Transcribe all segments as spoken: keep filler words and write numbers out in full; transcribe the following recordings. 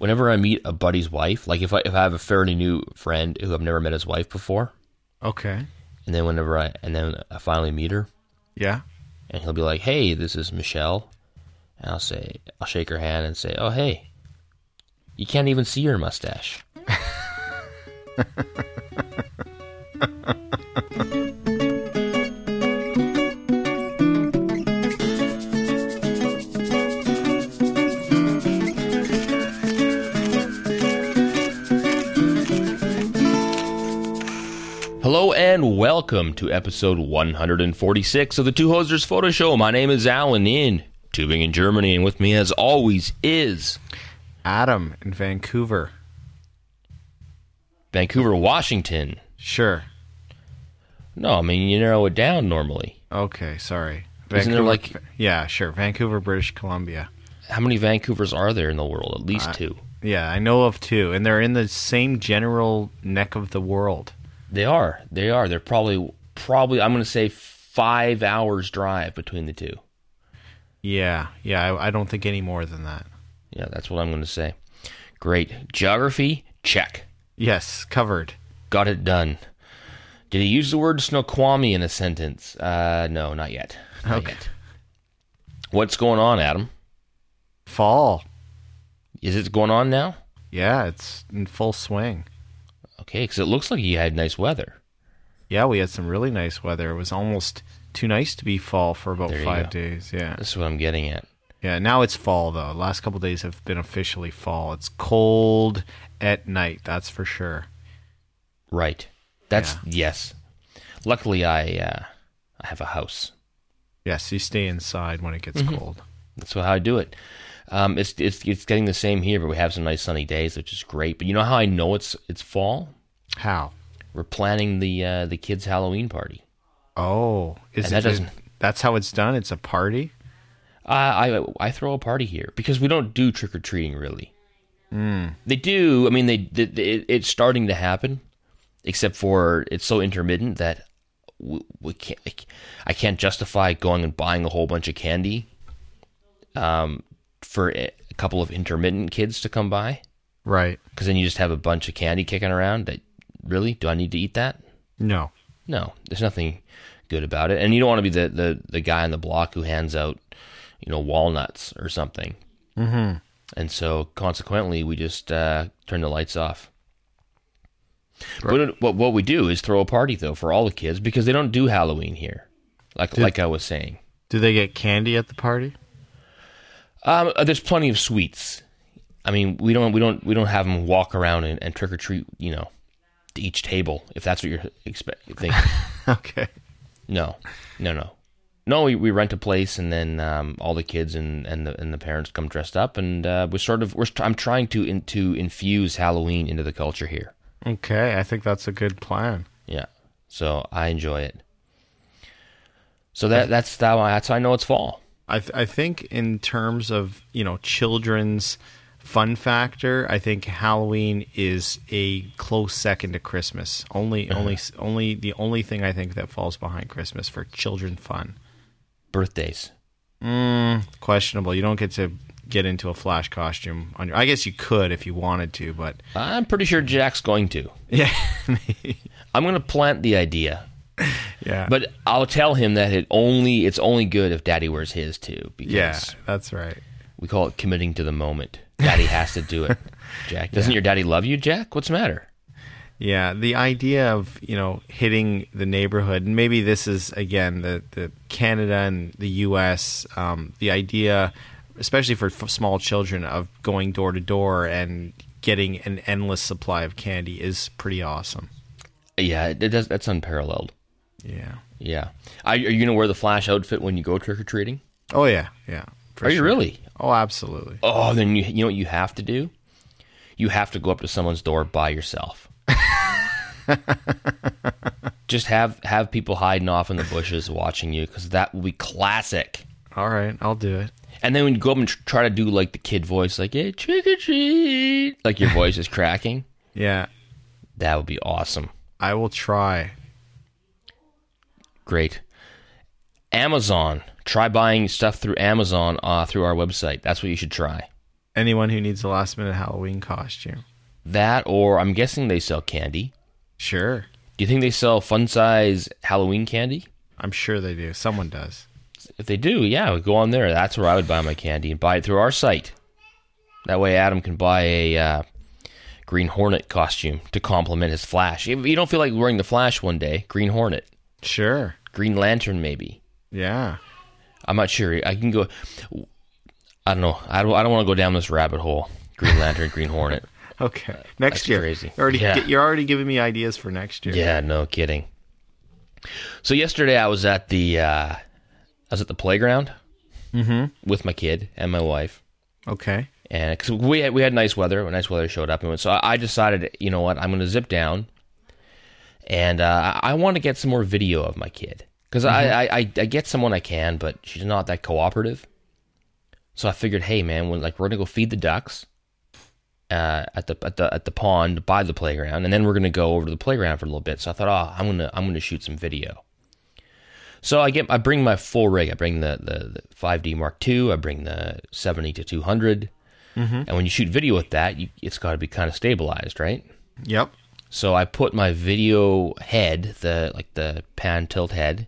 whenever I meet a buddy's wife, like if I if I have a fairly new friend who I've never met his wife before, Okay. and then whenever I and then I finally meet her, Yeah. and he'll be like, "Hey, this is Michelle," and I'll say, I'll shake her hand and say, "Oh, hey, you can't even see your mustache." Hello and welcome to episode one hundred forty-six of the Two Hosers Photo Show. My name is Alan in Tübingen, Germany, and with me as always is Adam in Vancouver. Vancouver, Washington. Sure. No, I mean, you narrow it down normally. Okay, sorry. Isn't there like... Yeah, sure. Vancouver, British Columbia. How many Vancouvers are there in the world? At least Uh, two. Yeah, I know of two, and they're in the same general neck of the world. They are. They are. They're probably, probably, I'm going to say five hours drive between the two. Yeah, yeah, I, I don't think any more than that. Yeah, that's what I'm going to say. Great. Geography? Check. Yes, covered. Got it done. Did he use the word Snoqualmie in a sentence? Uh, no, not yet. Not Okay. yet. What's going on, Adam? Fall. Is it going on now? Yeah, it's in full swing. Okay, because it looks like you had nice weather. Yeah, we had some really nice weather. It was almost too nice to be fall for about There you five go. days. Yeah. This is what I'm getting at. Yeah, now it's fall, though. The last couple of days have been officially fall. It's cold at night, that's for sure. Right. That's, Yeah. yes. Luckily, I uh, I have a house. Yes, you stay inside when it gets Mm-hmm. cold. That's how I do it. Um, it's it's it's getting the same here, but we have some nice sunny days, which is great. But you know how I know it's it's fall? How? We're planning the uh, the kids' Halloween party. Oh, is And it? that doesn't- That's how it's done. It's a party. Uh, I I throw a party here because we don't do trick or treating really. Mm. They do. I mean, they, they, they it's starting to happen, except for it's so intermittent that we, we can't. I can't justify going and buying a whole bunch of candy, um, for a couple of intermittent kids to come by. Right. Because then you just have a bunch of candy kicking around. That really, do I need to eat that? No. No, there's nothing good about it. And you don't want to be the the, the guy on the block who hands out, you know, walnuts or something. Mm-hmm. And so, consequently, we just uh, turn the lights off. But what what we do is throw a party, though, for all the kids because they don't do Halloween here, like Did- like I was saying. Do they get candy at the party? Um, uh, there's plenty of sweets. I mean, we don't we don't we don't have them walk around and, and trick or treat, you know, to each table if that's what you're expect thinking. Okay. No, no, no, no. We, we rent a place and then um, all the kids and, and the and the parents come dressed up and uh, we're sort of we're I'm trying to in, to infuse Halloween into the culture here. Okay, I think that's a good plan. Yeah, so I enjoy it. So that that's that. That's how I know it's fall. I th- I think in terms of, you know, children's fun factor, I think Halloween is a close second to Christmas. Only Uh-huh. only only the only thing I think that falls behind Christmas for children fun. Birthdays. Mm, questionable. You don't get to get into a Flash costume on your. I guess you could if you wanted to, but I'm pretty sure Jack's going to. yeah, I'm going to plant the idea, yeah, but I'll tell him that it only it's only good if Daddy wears his too. Because yeah, that's right. we call it committing to the moment. Daddy has to do it. Jack, doesn't your daddy love you, Jack? What's the matter? Yeah, the idea of, you know, hitting the neighborhood, and maybe this is, again, the, the Canada and the U S, um, the idea, especially for f- small children, of going door to door and getting an endless supply of candy is pretty awesome. Yeah, it does. That's unparalleled. Yeah. Yeah. Are, are you going to wear the Flash outfit when you go trick-or-treating? Oh, yeah, yeah. for Are you sure. really? Oh, absolutely. Oh, then you, you know what you have to do? You have to go up to someone's door by yourself. Just have have people hiding off in the bushes watching you, because that will be classic. All right, I'll do it. And then when you go up and tr- try to do like the kid voice, like, hey, trick or treat, like your voice is cracking, Yeah, that would be awesome. I will try. Great. Amazon. Try buying stuff through Amazon uh, through our website. That's what you should try. Anyone who needs a last minute Halloween costume. That, or I'm guessing they sell candy. Sure. Do you think they sell fun size Halloween candy? I'm sure they do. Someone does. If they do, yeah, we go on there. That's where I would buy my candy and buy it through our site. That way Adam can buy a uh, Green Hornet costume to complement his Flash. If you don't feel like wearing the Flash one day, Green Hornet. Sure. Green Lantern, maybe. Yeah. I'm not sure. I can go... I don't know. I don't, I don't want to go down this rabbit hole. Green Lantern, Green Hornet. Okay. Next That's year. Crazy. You're already, yeah. you're already giving me ideas for next year. Yeah, no kidding. So yesterday I was at the uh, I was at the playground Mm-hmm. with my kid and my wife. Okay. And because we had, we had nice weather, nice weather showed up, and so I I decided, you know what, I'm going to zip down, and uh, I want to get some more video of my kid because Mm-hmm. I, I, I I get someone I can, but she's not that cooperative. So I figured, hey man, when like we're gonna go feed the ducks uh, at the at the at the pond by the playground, and then we're gonna go over to the playground for a little bit. So I thought, oh, I'm gonna I'm gonna shoot some video. So I get I bring my full rig. I bring the the, the five D Mark two. I bring the seventy to two hundred. Mm-hmm. And when you shoot video with that, you, it's got to be kind of stabilized, right? Yep. So I put my video head, the like the pan tilt head,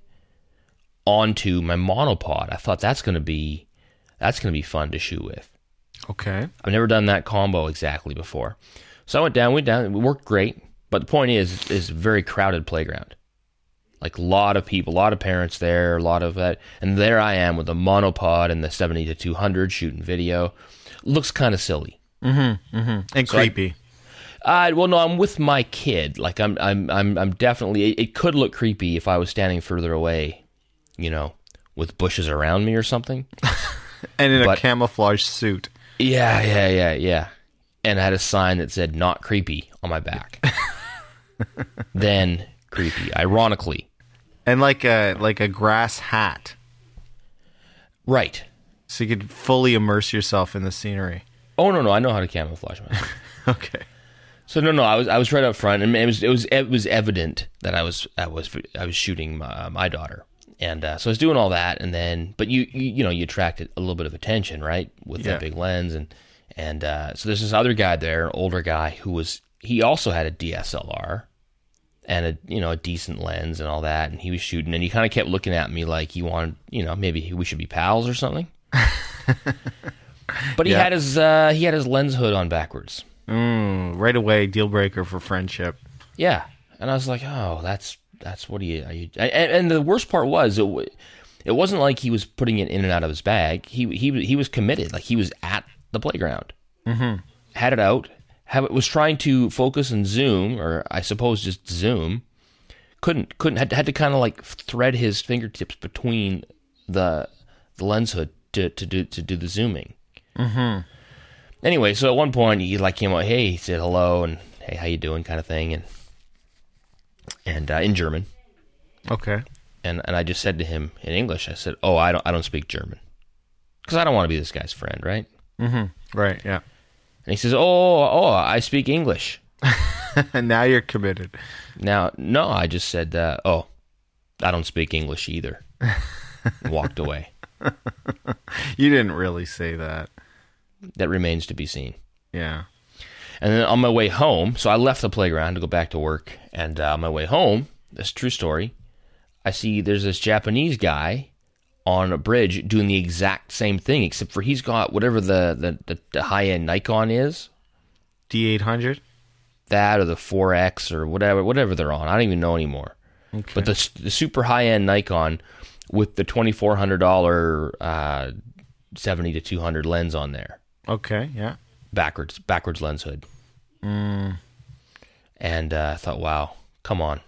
onto my monopod. I thought that's gonna be that's gonna be fun to shoot with. Okay. I've never done that combo exactly before. So I went down, went down, it worked great. But the point is, is a very crowded playground. Like a lot of people, a lot of parents there, a lot of that. And there I am with a monopod and the seventy to two hundred shooting video. Looks kind of silly. Mm-hmm. Mm-hmm. And So I- creepy. Uh, well, no, I'm with my kid. Like I'm, I'm, I'm, I'm definitely. It, it could look creepy if I was standing further away, you know, with bushes around me or something. And in but- a camouflage suit. Yeah, yeah, yeah, yeah. And I had a sign that said "Not creepy" on my back. Then creepy, ironically. And like a like a grass hat. Right. So you could fully immerse yourself in the scenery. Oh no, no, I know how to camouflage myself. Okay. So no, no, I was I was right up front, and it was it was it was evident that I was I was I was shooting my, my daughter, and uh, so I was doing all that, and then but you you, you know you attracted a little bit of attention, right, with Yeah. that big lens, and and uh, so there's this other guy there, an older guy who was he also had a D S L R and a you know a decent lens and all that, and he was shooting, and he kind of kept looking at me like he wanted you know maybe we should be pals or something. But he Yeah. had his uh, he had his lens hood on backwards. Mm, right away, deal breaker for friendship. Yeah, and I was like, oh, that's that's what he. Are you, and, and the worst part was it. wa- It wasn't like he was putting it in and out of his bag. He he he was committed. Like he was at the playground, Mm-hmm. had it out, have it was trying to focus and zoom, or I suppose just zoom. Couldn't couldn't had, had to kind of like thread his fingertips between the the lens hood to to do to do the zooming. Mm-hmm. Anyway, so at one point he like came out, hey, he said hello and hey, how you doing, kind of thing, and and uh, in German, Okay. and and I just said to him in English, I said, oh, I don't I don't speak German, because I don't want to be this guy's friend, right? Mm-hmm. Right, yeah. And he says, oh, oh, I speak English. And now you're committed. Now, no, I just said, uh, oh, I don't speak English either. And walked away. You didn't really say that. That remains to be seen. Yeah. And then on my way home, so I left the playground to go back to work, and uh, on my way home, this is a true story, I see there's this Japanese guy on a bridge doing the exact same thing, except for he's got whatever the, the, the, the high-end Nikon is, D eight hundred? that or the four X or whatever whatever they're on. I don't even know anymore. Okay. But the, the super high-end Nikon with the twenty-four hundred dollars uh, seventy to two hundred lens on there. Okay, yeah. backwards backwards lens hood. Mm. And uh, I thought, wow, come on.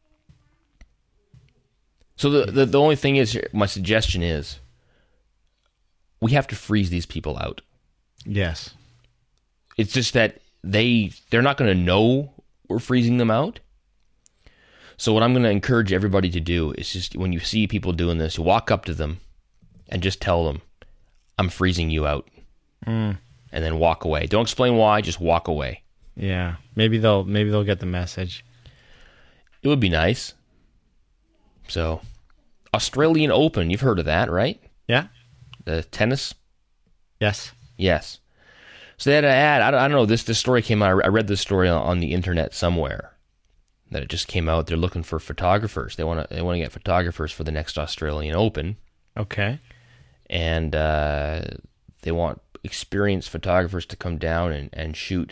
So the, the the only thing is, my suggestion is, we have to freeze these people out. Yes. It's just that they they're not going to know we're freezing them out. So what I'm going to encourage everybody to do is just when you see people doing this, you walk up to them and just tell them, "I'm freezing you out," Mm. and then walk away. Don't explain why, just walk away. Yeah. Maybe they'll maybe they'll get the message. It would be nice. So, Australian Open, you've heard of that, right? Yeah? The tennis? Yes. Yes. So they had an ad. I don't, I don't know. This this story came out. I read this story on, on the internet somewhere. That it just came out. They're looking for photographers. They want to they want to get photographers for the next Australian Open. Okay. And uh, they want experienced photographers to come down and, and shoot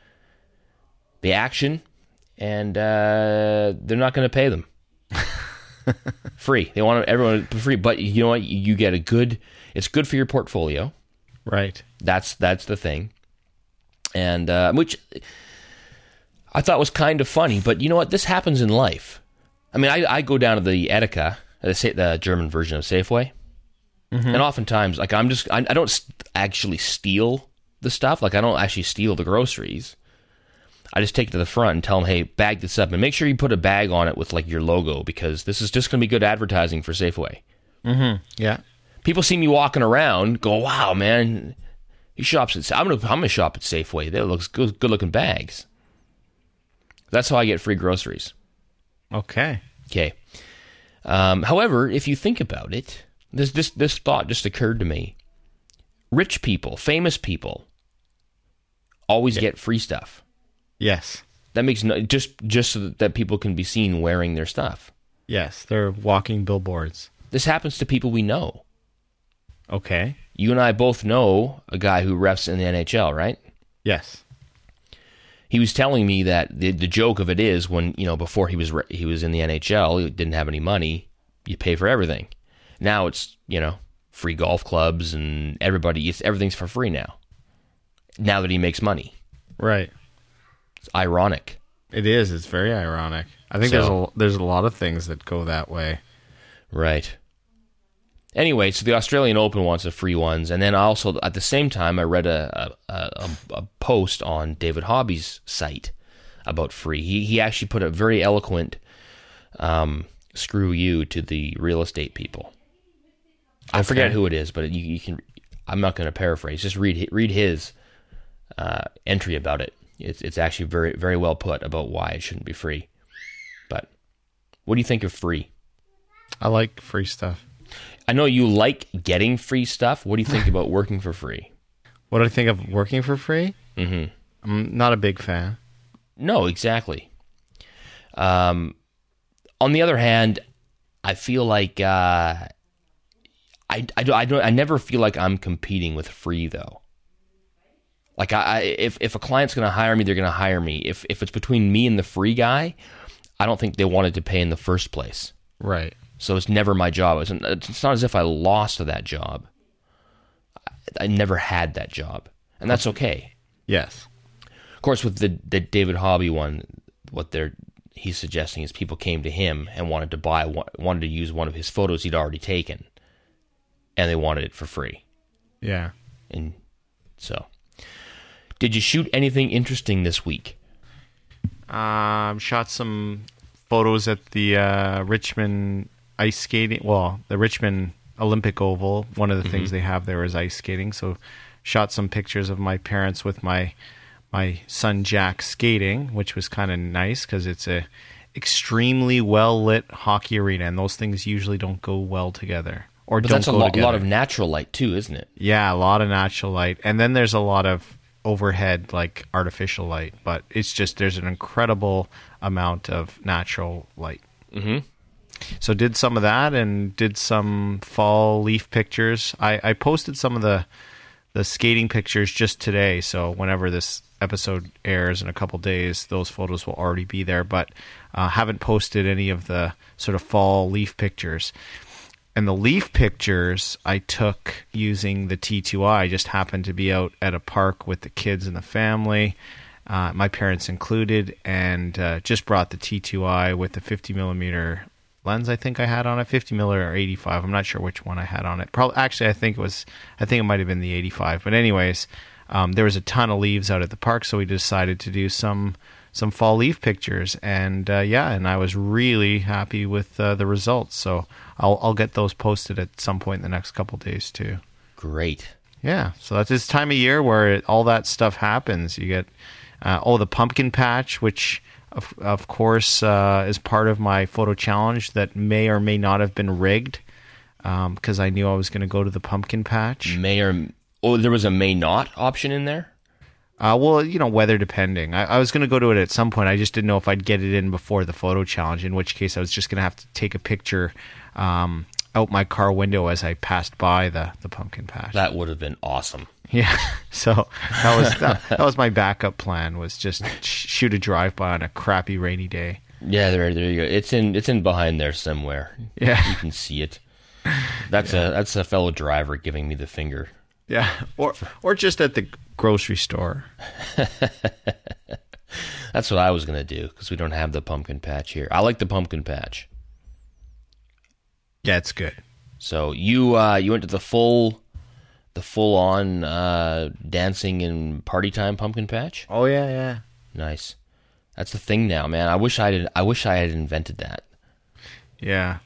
the action. And uh, they're not going to pay them. Free. They want everyone free. But you know what? You get a good... It's good for your portfolio. Right. That's that's the thing. And uh, which I thought was kind of funny, but you know what? This happens in life. I mean, I, I go down to the Edeka, the, the German version of Safeway, mm-hmm. and oftentimes, like I'm just, I, I don't actually steal the stuff. Like I don't actually steal the groceries. I just take it to the front and tell them, hey, bag this up, and make sure you put a bag on it with like your logo, because this is just going to be good advertising for Safeway. Mm-hmm. Yeah. People see me walking around, go, wow, man. He shops at. I'm gonna. I'm gonna shop at Safeway. That looks good. Good looking bags. That's how I get free groceries. Okay. Okay. Um, however, if you think about it, this this this thought just occurred to me. Rich people, famous people, always yeah. get free stuff. Yes. That makes no just just so that people can be seen wearing their stuff. Yes, they're walking billboards. This happens to people we know. Okay. You and I both know a guy who refs in the N H L, right? Yes. He was telling me that the the joke of it is when, you know, before he was re- he was in the N H L, he didn't have any money, you pay for everything. Now it's, you know, free golf clubs and everybody, it's, everything's for free now. Now that he makes money. Right. It's ironic. It is. It's very ironic. I think so, there's a there's a lot of things that go that way. Right. Anyway, so the Australian Open wants the free ones, and then also at the same time, I read a a, a, a post on David Hobby's site about free. He he actually put a very eloquent um, "screw you" to the real estate people. I okay. forget who it is, but you, you can. I'm not going to paraphrase. Just read read his uh, entry about it. It's it's actually very very well put about why it shouldn't be free. But what do you think of free? I like free stuff. I know you like getting free stuff. What do you think about working for free? What do I think of working for free? Mm-hmm. I'm not a big fan. No, exactly. Um, on the other hand, I feel like uh, I, I, I don't I never feel like I'm competing with free though. Like I, I if if a client's going to hire me, they're going to hire me. If if it's between me and the free guy, I don't think they wanted to pay in the first place. Right. So it's never my job. It's, it's not as if I lost that job. I, I never had that job, and that's okay. Yes. Of course, with the the David Hobby one, what they're he's suggesting is people came to him and wanted to buy wanted to use one of his photos he'd already taken, and they wanted it for free. Yeah. And so, did you shoot anything interesting this week? Um, shot some photos at the uh, Richmond ice skating. Well, the Richmond Olympic Oval. One of the mm-hmm. things they have there is ice skating. So, shot some pictures of my parents with my my son Jack skating, which was kind of nice because it's a extremely well lit hockey arena, and those things usually don't go well together. Or but don't that's a go lo- together. lot of natural light too, isn't it? Yeah, a lot of natural light, and then there's a lot of overhead, like artificial light. But it's just there's an incredible amount of natural light. Mm-hmm. So did some of that and did some fall leaf pictures. I, I posted some of the the skating pictures just today. So whenever this episode airs in a couple days, those photos will already be there. But uh, haven't posted any of the sort of fall leaf pictures. And the leaf pictures I took using the T two I. I just happened to be out at a park with the kids and the family, uh, my parents included, and uh, just brought the T two I with the fifty millimeter lens I think I had on it, fifty millimeter or eighty-five. I'm not sure which one I had on it. Probably, actually, I think it was, I think it might have been the eighty-five. But anyways, um, there was a ton of leaves out at the park, so we decided to do some some fall leaf pictures, and uh, yeah, and I was really happy with uh, the results. So I'll I'll get those posted at some point in the next couple days too. Great. Yeah, so that's this time of year where it, all that stuff happens. You get uh, oh the pumpkin patch, which of of course uh, is part of my photo challenge that may or may not have been rigged because um, I knew I was going to go to the pumpkin patch. May or oh, there was a may not option in there. Uh, well, you know, weather depending. I, I was going to go to it at some point. I just didn't know if I'd get it in before the photo challenge, in which case I was just going to have to take a picture um, out my car window as I passed by the, the pumpkin patch. That would have been awesome. Yeah, so that was that, that was my backup plan, was just sh- shoot a drive-by on a crappy rainy day. Yeah, there, there you go. It's in, it's in behind there somewhere. Yeah, you can see it. That's yeah. a, that's a fellow driver giving me the finger. Yeah, or or just at the grocery store. That's what I was gonna do, because we don't have the pumpkin patch here. I like the pumpkin patch. Yeah, it's good. So you, uh, you went to the full. The full-on uh, dancing and party time pumpkin patch? Oh yeah, yeah. Nice. That's the thing now, man. I wish I had. I wish I had invented that. Yeah.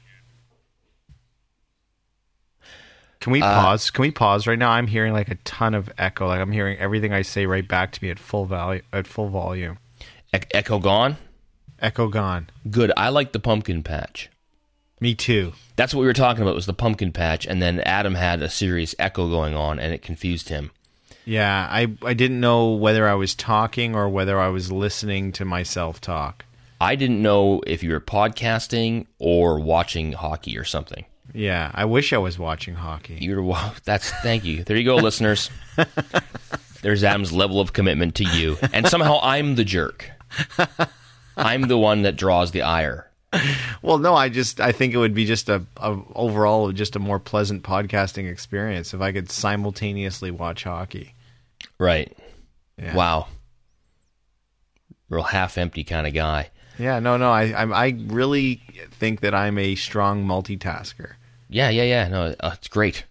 Can we uh, pause? Can we pause right now? I'm hearing like a ton of echo. Like I'm hearing everything I say right back to me at full value, at full volume. E- echo gone? Echo gone. Good. I like the pumpkin patch. Me too. That's what we were talking about, was the pumpkin patch, and then Adam had a serious echo going on, and it confused him. Yeah, I I didn't know whether I was talking or whether I was listening to myself talk. I didn't know if you were podcasting or watching hockey or something. Yeah, I wish I was watching hockey. You were. That's thank you. There you go, listeners. There's Adam's level of commitment to you, and somehow I'm the jerk. I'm the one that draws the ire. Well, no, I just I think it would be just a, a overall just a more pleasant podcasting experience if I could simultaneously watch hockey. Right. Yeah. Wow. Real half-empty kind of guy. Yeah, no, no, I I I really think that I'm a strong multitasker. Yeah, yeah, yeah. No, uh, it's great.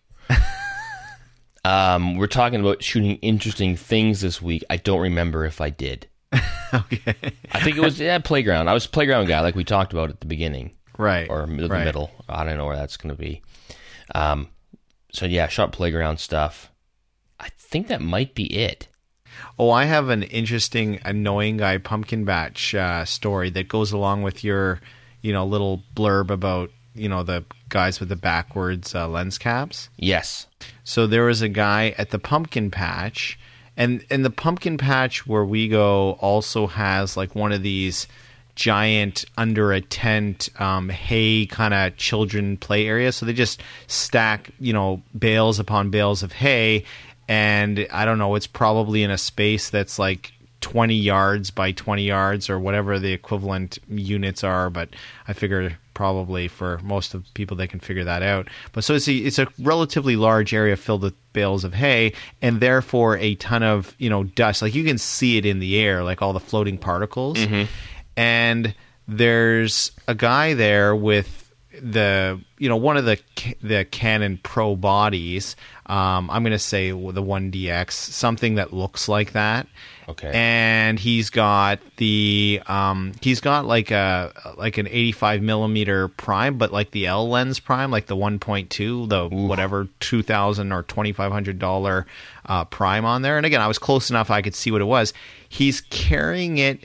um, we're talking about shooting interesting things this week. I don't remember if I did. Okay. I think it was yeah, playground. I was a playground guy, like we talked about at the beginning. Right. Or the right. middle. I don't know where that's going to be. Um, so yeah, shot playground stuff. I think that might be it. Oh, I have an interesting annoying guy pumpkin batch uh, story that goes along with your, you know, little blurb about, you know, the guys with the backwards uh, lens caps. Yes. So there was a guy at the pumpkin patch. And and the pumpkin patch where we go also has like one of these giant under a tent um, hay kind of children play areas. So they just stack, you know, bales upon bales of hay. And I don't know, it's probably in a space that's like twenty yards by twenty yards or whatever the equivalent units are. But I figure probably for most of people they can figure that out. But so it's a, it's a relatively large area filled with bales of hay, and therefore a ton of, you know, dust. Like you can see it in the air, like all the floating particles. Mm-hmm. And there's a guy there with the, you know, one of the the Canon Pro bodies. Um, I'm going to say the one D X, something that looks like that. Okay. And he's got the um, he's got like a like an eighty-five millimeter prime, but like the L lens prime, like the one point two, the Ooh. whatever two thousand or twenty-five hundred dollar uh, prime on there. And again, I was close enough I could see what it was. He's carrying it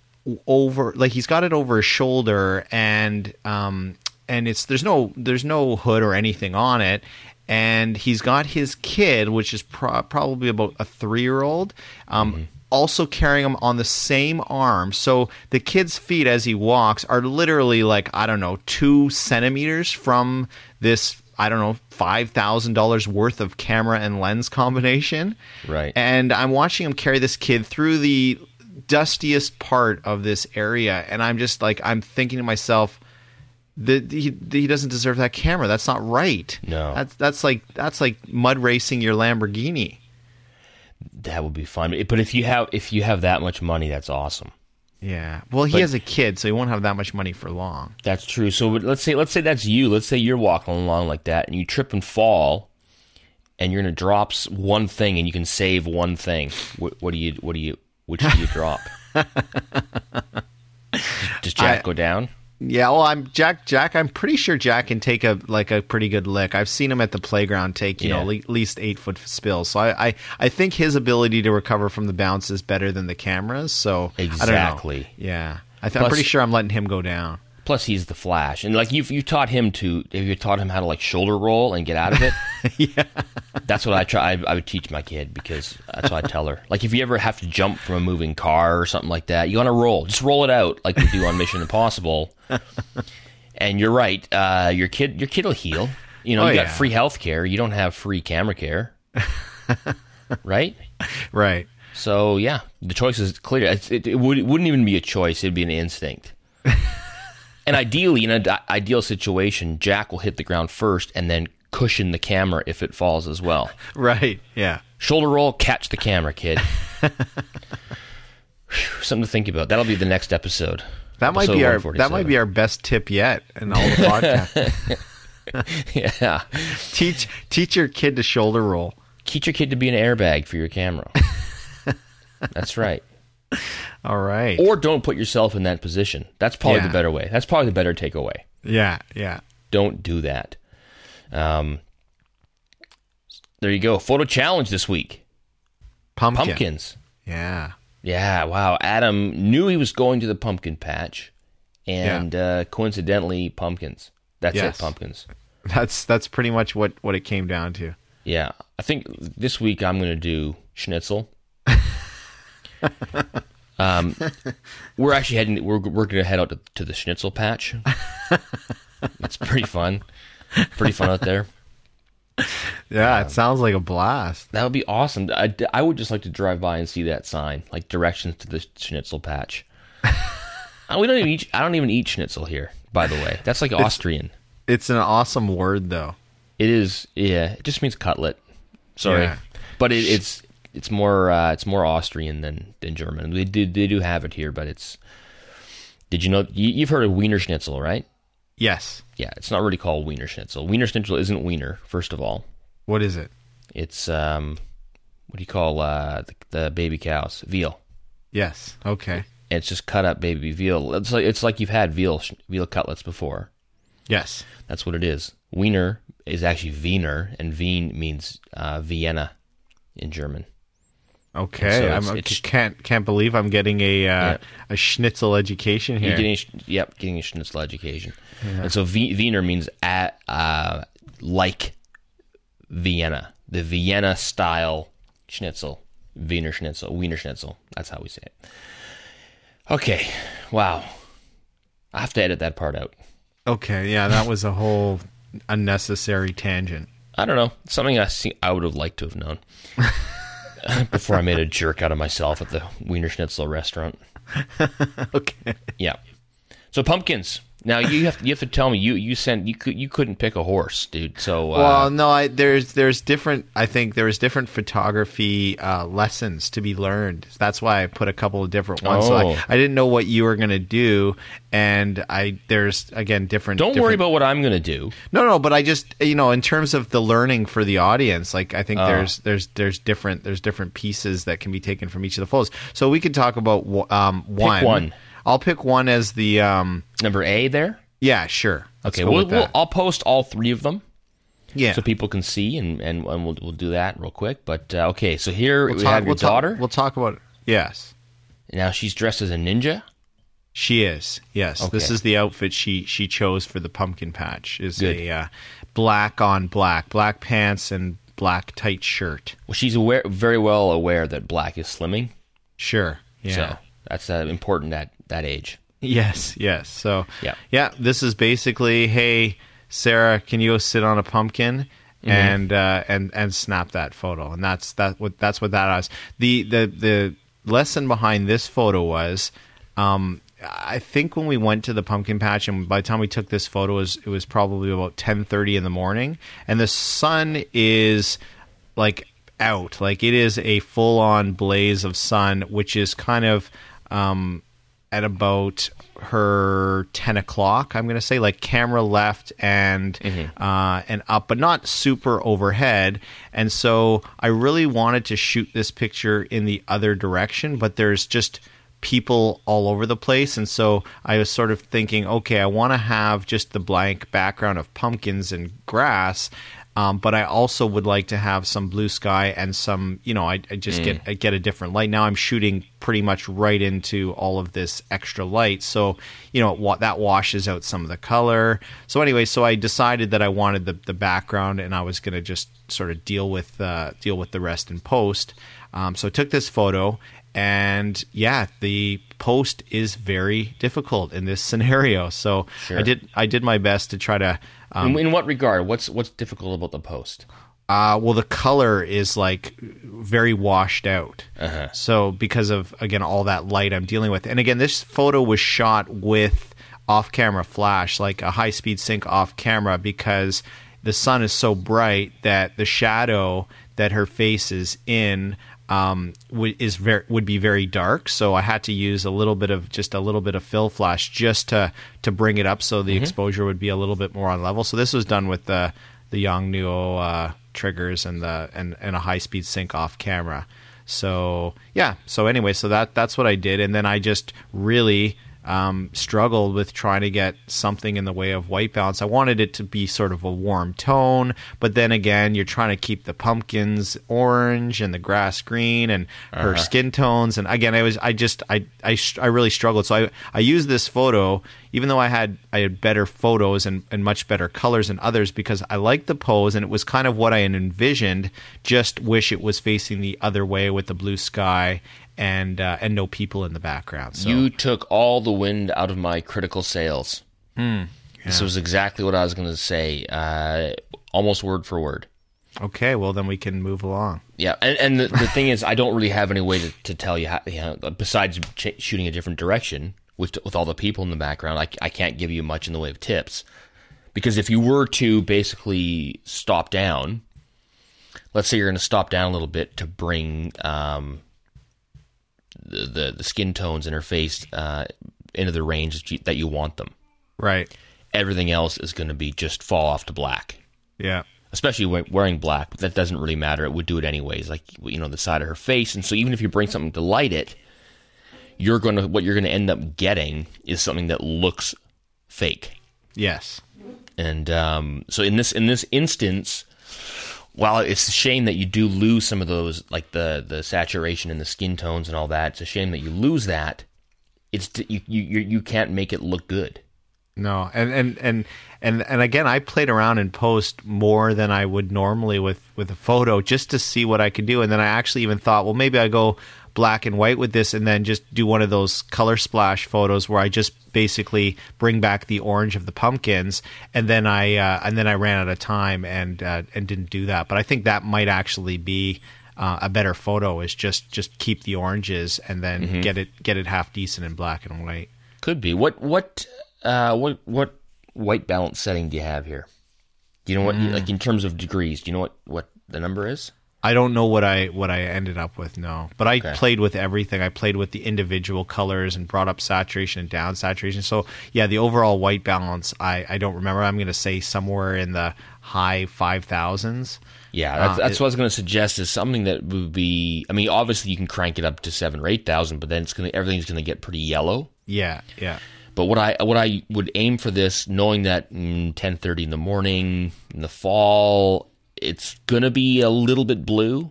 over, like he's got it over his shoulder, and um, and it's there's no there's no hood or anything on it. And he's got his kid, which is pro- probably about a three-year-old, um, mm-hmm. also carrying him on the same arm. So the kid's feet as he walks are literally like, I don't know, two centimeters from this, I don't know, five thousand dollars worth of camera and lens combination. Right. And I'm watching him carry this kid through the dustiest part of this area. And I'm just like, I'm thinking to myself, that he he doesn't deserve that camera. That's not right. No, that's that's like that's like mud racing your Lamborghini. That would be fun. But if you have if you have that much money, that's awesome. Yeah. Well, he but, has a kid, so he won't have that much money for long. That's true. So let's say let's say that's you. Let's say you're walking along like that, and you trip and fall, and you're gonna drop one thing, and you can save one thing. What, what do you what do you which do you drop? Does Jack I, go down? Yeah, well, I'm Jack. Jack, I'm pretty sure Jack can take a like a pretty good lick. I've seen him at the playground take, you yeah. know, at least eight foot spills. So I, I, I think his ability to recover from the bounce is better than the cameras. So exactly, I don't know. Yeah, I th- I'm pretty sure I'm letting him go down. Plus, he's the Flash, and like you've you taught him to. Have you taught him how to like shoulder roll and get out of it? Yeah. That's what I try. I, I would teach my kid because that's what I tell her. Like if you ever have to jump from a moving car or something like that, you want to roll. Just roll it out like we do on Mission Impossible. And you're right. Uh, your kid, your kid will heal. You know, Oh, you got yeah. free health care. You don't have free camera care, right? Right. So yeah, the choice is clear. It's, it, it, would, it wouldn't even be a choice; it'd be an instinct. And ideally, in an ideal situation, Jack will hit the ground first and then cushion the camera if it falls as well. Right. Yeah. Shoulder roll, catch the camera, kid. Whew, something to think about. That'll be the next episode. That might Episode be our one forty-seven. that might be our best tip yet in all the podcasts. Yeah. teach teach your kid to shoulder roll. Teach your kid to be an airbag for your camera. That's right. All right. Or don't put yourself in that position. That's probably Yeah. the better way. That's probably the better takeaway. Yeah. Yeah. Don't do that. Um, there you go. Photo challenge this week. Pumpkin. Pumpkins. Yeah. Yeah, wow. Adam knew he was going to the pumpkin patch, and uh, coincidentally, pumpkins. That's Yes. it, pumpkins. That's that's pretty much what, what it came down to. Yeah, I think this week I'm going to do schnitzel. um, we're actually heading. We're we're going to head out to, to the schnitzel patch. It's pretty fun. Pretty fun out there. Yeah, it sounds like a blast. That would be awesome. I, I would just like to drive by and see that sign, like directions to the schnitzel patch. Uh, we don't even eat. I don't even eat schnitzel here. By the way, that's like Austrian. It's an awesome word, though. It is. Yeah, it just means cutlet. Sorry, Yeah. but it, it's it's more uh, it's more Austrian than, than German. They do they do have it here, but it's. Did you know you, you've heard of Wiener Schnitzel, right? Yes. Yeah, it's not really called Wiener Schnitzel. Wiener Schnitzel isn't Wiener. First of all, What is it? it's um, what do you call uh the, the baby cows? Veal. Yes. Okay. It's just cut up baby veal. It's like it's like you've had veal veal cutlets before. Yes. That's what it is. Wiener is actually Wiener, and Wien means uh, Vienna in German. Okay. So I'm, it's- I it's- can't can't believe I'm getting a uh, Yeah. a schnitzel education You're here. getting, yep, getting a schnitzel education. And so v, Wiener means at, uh, like Vienna, the Vienna style schnitzel, Wiener Schnitzel, Wiener Schnitzel. That's how we say it. Okay, wow. I have to edit that part out. Okay. Yeah, that was a whole unnecessary tangent. I don't know. Something I see, I would have liked to have known before I made a jerk out of myself at the Wiener Schnitzel restaurant. Okay. Yeah. So pumpkins. Now you have you have to tell me you you sent you could you couldn't pick a horse, dude. So uh, Well, no, I, there's there's different. I think there's different photography uh, lessons to be learned. That's why I put a couple of different ones. So Oh. I, I didn't know what you were gonna do, and I there's again different. don't worry different- about what I'm gonna do. No, no, but I just you know in terms of the learning for the audience, like I think Oh. there's there's there's different there's different pieces that can be taken from each of the photos. So we could talk about w- um one. one. I'll pick one as the um Number A there. yeah sure. Let's Okay, go we'll, with we'll that. I'll post all three of them yeah. so people can see, and, and, and we'll we'll do that real quick. But uh, okay, so here We'll we talk- have your we'll talk- daughter. We'll talk about yes. Now she's dressed as a ninja. She is, yes. This Okay. is the outfit she she chose for the pumpkin patch. Is Good. a uh, black on black, black pants and black tight shirt. Well, she's aware, very well aware that black is slimming. Sure. Yeah. So that's uh, important at that age. Yes. Yes. So. Yeah. Yeah. This is basically, hey, Sarah, can you go sit on a pumpkin? Mm-hmm. And uh, and and snap that photo, and that's that. What that's what that is. The the the lesson behind this photo was, um, I think when we went to the pumpkin patch, and by the time we took this photo, it was, it was probably about ten thirty in the morning, and the sun is like out, like it is a full on blaze of sun, which is kind of um, at about her ten o'clock. I'm going to say like camera left and uh, and up, but not super overhead. And so I really wanted to shoot this picture in the other direction, but there's just people all over the place, and so I was sort of thinking, okay, I want to have just the blank background of pumpkins and grass, Um, but I also would like to have some blue sky and some, you know, I, I just mm. get I get a different light. Now I'm shooting pretty much right into all of this extra light. So, you know, what that washes out some of the color. So anyway, so I decided that I wanted the, the background, and I was going to just sort of deal with uh, deal with the rest in post. Um, so I took this photo, and yeah, the post is very difficult in this scenario. So sure. I did I did my best to try to. Um, in, in what regard? What's what's difficult about the post? Uh, well, the color is like very washed out. Uh-huh. So because of, again, all that light I'm dealing with. And again, this photo was shot with off-camera flash, like a high-speed sync off-camera, because the sun is so bright that the shadow that her face is in um, w- is very would be very dark. So I had to use a little bit of just a little bit of fill flash just to to bring it up, so the mm-hmm. exposure would be a little bit more on level. So this was done with the the Yongnuo uh, triggers and the and, and a high speed sync off camera. So yeah. So anyway, so that that's what I did, and then I just really um, struggled with trying to get something in the way of white balance. I wanted it to be sort of a warm tone, but then again, you're trying to keep the pumpkins orange and the grass green and her uh-huh. skin tones. And again, I was I just I I, I really struggled. So I I used this photo, even though I had I had better photos and, and much better colors than others, because I liked the pose and it was kind of what I had envisioned. Just wish it was facing the other way with the blue sky and uh, and no people in the background. So. You took all the wind out of my critical sails. Mm, yeah. This was exactly what I was going to say, uh, almost word for word. Okay, well then we can move along. Yeah, and, and the, the thing is, I don't really have any way to, to tell you, how, you know, besides ch- shooting a different direction with with all the people in the background. I, I can't give you much in the way of tips, because if you were to basically stop down, let's say you're going to stop down a little bit to bring um, the, the the skin tones in her face uh, into the range that you, that you want them. Right. Everything else is going to be just fall off to black. Yeah. Especially wearing black, but that doesn't really matter. It would do it anyways, like, you know, the side of her face. And so even if you bring something to light it, you're going to what you're going to end up getting is something that looks fake. Yes. And um, so in this in this instance, while it's a shame that you do lose some of those, like the the saturation and the skin tones and all that, it's a shame that you lose that. It's you you you can't make it look good. No, and and and and and again, I played around in post more than I would normally with with a photo, just to see what I could do. And then I actually even thought, well, maybe I go black and white with this, and then just do one of those color splash photos where I just basically bring back the orange of the pumpkins. And then I uh, and then I ran out of time and uh, and didn't do that. But I think that might actually be uh, a better photo, is just just keep the oranges and then mm-hmm. get it get it half decent in black and white. Could be. What what uh, what what white balance setting do you have here? Do you know what mm. like in terms of degrees? Do you know what, what the number is? I don't know what I what I ended up with, no. But I okay. played with everything. I played with the individual colors and brought up saturation and down saturation. So, yeah, the overall white balance, I, I don't remember. I'm going to say somewhere in the high five thousands. Yeah, that's, uh, that's it, what I was going to suggest, is something that would be, I mean, obviously you can crank it up to seven or eight thousand, but then it's going to everything's going to get pretty yellow. Yeah, yeah. But what I what I would aim for this, knowing that mm, ten thirty in the morning, in the fall, it's going to be a little bit blue,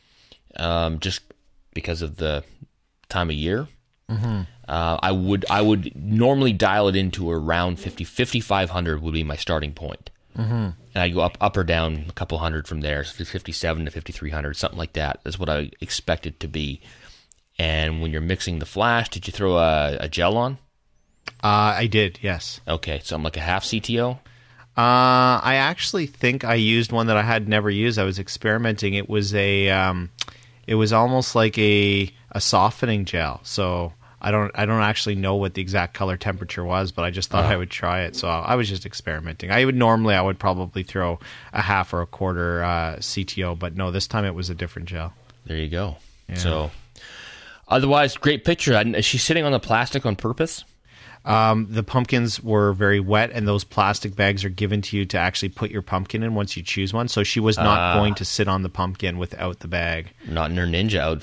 um, just because of the time of year. Mm-hmm. Uh, I would I would normally dial it into around fifty, fifty-five hundred would be my starting point. Mm-hmm. And I go up up or down a couple hundred from there, so fifty-seven to fifty-three hundred, something like that. That's what I expect it to be. And when you're mixing the flash, did you throw a, a gel on? Uh, I did, yes. Okay, something like a half C T O? Uh, I actually think I used one that I had never used. I was experimenting. It was a, um, it was almost like a a softening gel. So I don't I don't actually know what the exact color temperature was, but I just thought uh-huh. I would try it. So I was just experimenting. I would normally I would probably throw a half or a quarter uh, C T O, but no, this time it was a different gel. There you go. Yeah. So otherwise, great picture. Is she sitting on the plastic on purpose? Um, the pumpkins were very wet, and those plastic bags are given to you to actually put your pumpkin in once you choose one. So she was not uh, going to sit on the pumpkin without the bag. Not in her ninja outfit.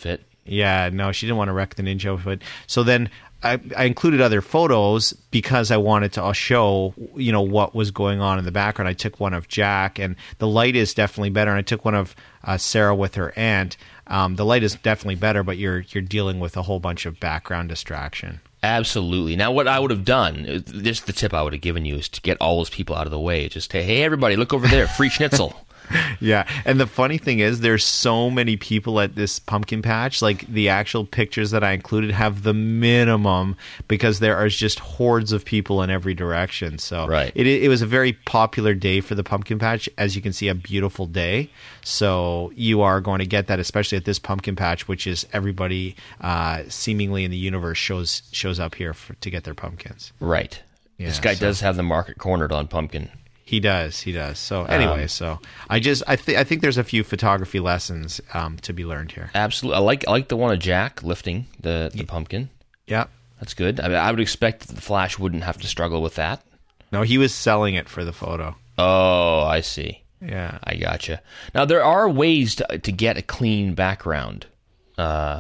Yeah, no, she didn't want to wreck the ninja outfit. So then I, I included other photos because I wanted to show, you know, what was going on in the background. I took one of Jack, and the light is definitely better. And I took one of uh, Sarah with her aunt. Um, the light is definitely better, but you're you're dealing with a whole bunch of background distraction. Absolutely. Now, what I would have done, this the tip I would have given you, is to get all those people out of the way. Just say, hey, everybody, look over there, free schnitzel. Yeah, and the funny thing is there's so many people at this pumpkin patch. Like, the actual pictures that I included have the minimum because there are just hordes of people in every direction. So right. it, it was a very popular day for the pumpkin patch. As you can see, a beautiful day. So you are going to get that, especially at this pumpkin patch, which is everybody uh, seemingly in the universe shows shows up here for, to get their pumpkins. Right. Yeah, this guy so. does have the market cornered on pumpkin. He does, he does. So anyway, um, so I just I think I think there's a few photography lessons um, to be learned here. Absolutely, I like I like the one of Jack lifting the, the yeah. pumpkin. Yeah, that's good. I mean, I would expect that the Flash wouldn't have to struggle with that. No, he was selling it for the photo. Oh, I see. Yeah, I gotcha. Now there are ways to to get a clean background. Uh,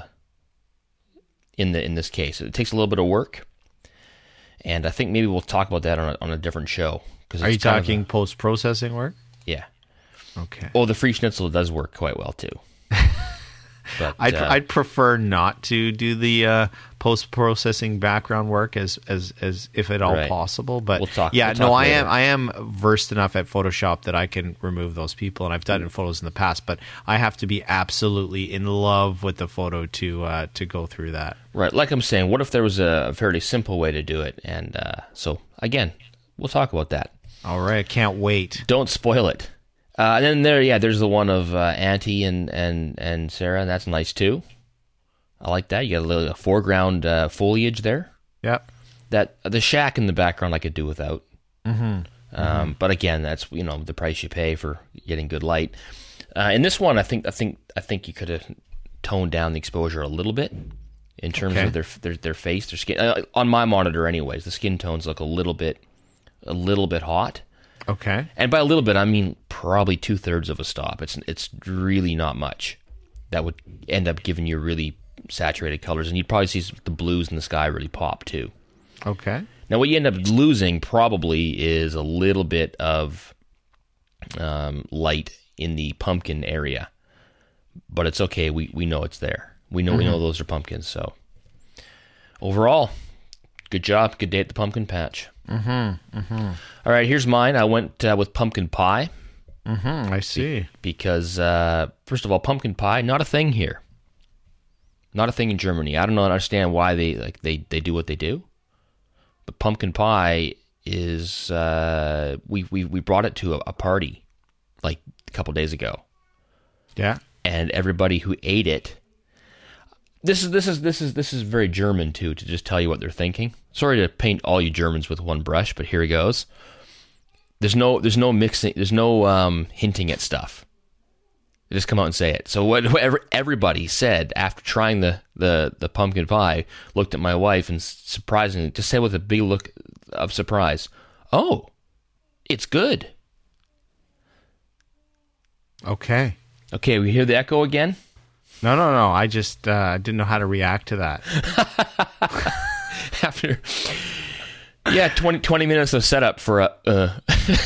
in the in this case, it takes a little bit of work, and I think maybe we'll talk about that on a, on a different show. Are you talking post-processing work? Yeah. Okay. Oh, the free schnitzel does work quite well, too. But I'd, uh, I'd prefer not to do the uh, post-processing background work as, as, as if at all right. possible. But we'll talk, yeah, we'll no, talk I later. am I am versed enough at Photoshop that I can remove those people, and I've done it in photos in the past. But I have to be absolutely in love with the photo to uh, to go through that. Right. Like I'm saying, what if there was a fairly simple way to do it? And uh, so, again, we'll talk about that. All right, can't wait. Don't spoil it. Uh, and then there, yeah, there's the one of uh, Auntie and, and, and Sarah, and that's nice too. I like that. You got a little foreground uh, foliage there. Yep. That the shack in the background I could do without. Mm-hmm. Um, mm-hmm. But again, that's you know the price you pay for getting good light. Uh, in this one, I think I think I think you could have toned down the exposure a little bit in terms okay. of their their their face, their skin. Uh, on my monitor, anyways, the skin tones look a little bit a little bit hot. Okay. And by a little bit, I mean probably two thirds of a stop. It's it's really not much. That would end up giving you really saturated colors, and you'd probably see the blues in the sky really pop too. Okay. Now, what you end up losing probably is a little bit of um, light in the pumpkin area, but it's okay. We we know it's there. We know mm-hmm. we know those are pumpkins. So overall, good job. Good day at the pumpkin patch. Mm-hmm. Mm-hmm. All right, here's mine. I went uh, with pumpkin pie. Mm-hmm. I see. Be- because uh, first of all, pumpkin pie not a thing here. Not a thing in Germany. I don't know, understand why they like they, they do what they do. But pumpkin pie is uh, we we we brought it to a, a party like a couple days ago. Yeah. And everybody who ate it. This is this is this is this is very German too, to just tell you what they're thinking. Sorry to paint all you Germans with one brush, but here he goes. There's no there's no mixing, there's no um, hinting at stuff. They just come out and say it. So whatever everybody said after trying the, the, the pumpkin pie, looked at my wife and surprisingly just said with a big look of surprise, "Oh, it's good." Okay. Okay, we hear the echo again? No, no, no. I just uh, didn't know how to react to that. After, yeah, twenty, twenty minutes of setup for a. Uh.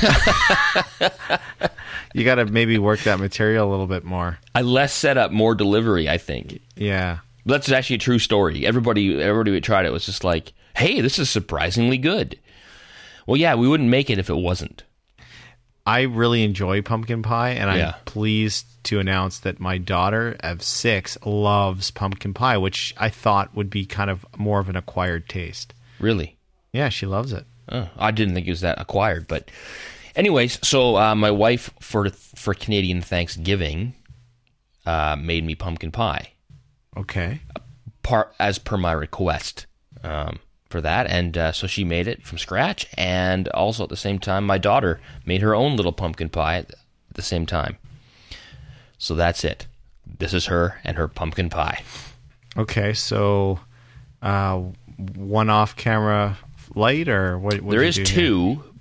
You got to maybe work that material a little bit more. I less setup, more delivery, I think. Yeah. But that's actually a true story. Everybody, everybody who tried it was just like, "Hey, this is surprisingly good." Well, yeah, we wouldn't make it if it wasn't. I really enjoy pumpkin pie, and yeah. I'm pleased to announce that my daughter of six loves pumpkin pie, which I thought would be kind of more of an acquired taste. Really? Yeah, she loves it. Oh, I didn't think it was that acquired, but anyways, so uh, my wife for for Canadian Thanksgiving uh, made me pumpkin pie. Okay. Part as per my request um, for that, and uh, so she made it from scratch, and also at the same time, my daughter made her own little pumpkin pie at the same time. So that's it. This is her and her pumpkin pie. Okay, so uh, one off-camera light, or what? There is two,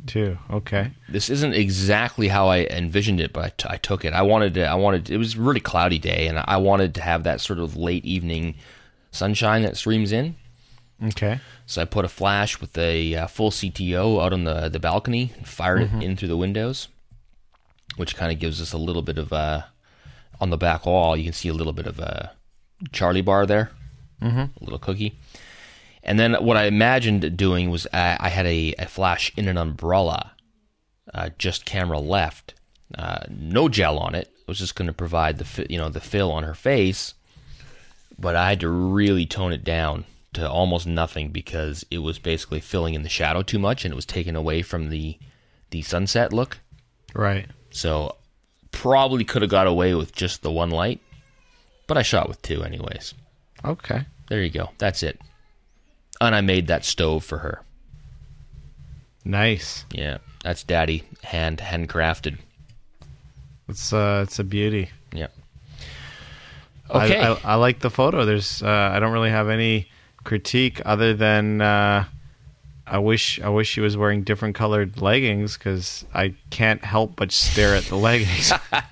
too. Okay. This isn't exactly how I envisioned it, but I, t- I took it. I wanted to. I wanted. It was a really cloudy day, and I wanted to have that sort of late evening sunshine that streams in. Okay. So I put a flash with a uh, full C T O out on the the balcony, and fired mm-hmm. it in through the windows, which kind of gives us a little bit of uh on the back wall. You can see a little bit of a Charlie bar there, mm-hmm. a little cookie. And then what I imagined doing was I, I had a, a flash in an umbrella, uh, just camera left, uh, no gel on it. I was just going to provide the fi- you know the fill on her face, but I had to really tone it down to almost nothing because it was basically filling in the shadow too much, and it was taken away from the the sunset look. Right. So probably could have got away with just the one light, but I shot with two anyways. Okay. There you go. That's it. And I made that stove for her. Nice. Yeah, that's Daddy hand handcrafted. It's uh, it's a beauty. Yeah. Okay. I, I, I like the photo. There's uh, I don't really have any critique other than uh, I wish I wish she was wearing different colored leggings because I can't help but stare at the leggings.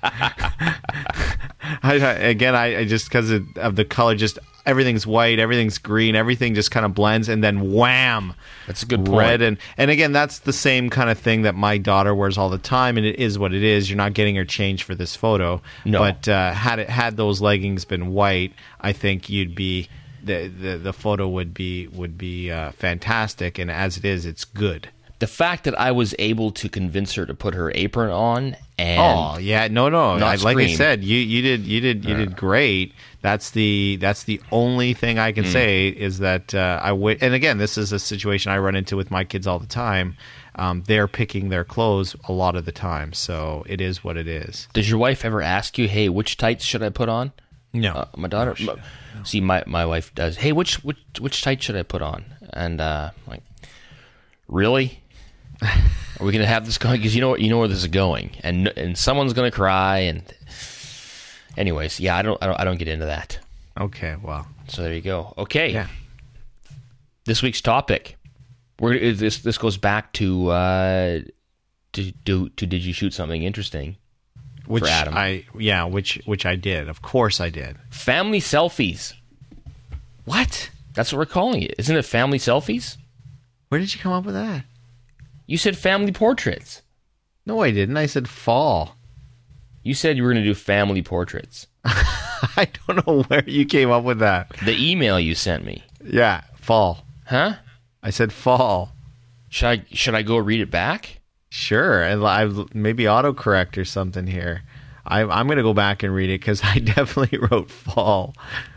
I, again, I, I just because of, of the color, just everything's white, everything's green, everything just kind of blends, and then wham, that's a good point. Red and and again, that's the same kind of thing that my daughter wears all the time, and it is what it is. You're not getting her changed for this photo, no. But uh, had it had those leggings been white, I think you'd be the the, the photo would be would be uh, fantastic, and as it is, it's good. The fact that I was able to convince her to put her apron on and oh yeah no no I, like I said you you did you did you uh, did great. That's the that's the only thing I can mm. say is that uh, I would. And again, this is a situation I run into with my kids all the time. Um, they're picking their clothes a lot of the time, so it is what it is. Does your wife ever ask you, "Hey, which tights should I put on?" No, uh, my daughter. No, my, no. See, my my wife does. Hey, which which which tights should I put on? And uh, like, really? Are we gonna have this going? Because you know what, you know where this is going, and and someone's gonna cry. And anyways, yeah, I don't, I don't, I don't get into that. Okay, well, so there you go. Okay, yeah. This week's topic. We're this this goes back to uh, to do to did you shoot something interesting? Which for Adam. I yeah, which which I did. Of course, I did. Family selfies. What? That's what we're calling it, isn't it? Family selfies. Where did you come up with that? You said family portraits. No, I didn't. I said fall. You said you were going to do family portraits. I don't know where you came up with that. The email you sent me. Yeah, fall. Huh? I said fall. Should I should I go read it back? Sure. And I maybe autocorrect or something here. I, I'm going to go back and read it because I definitely wrote fall.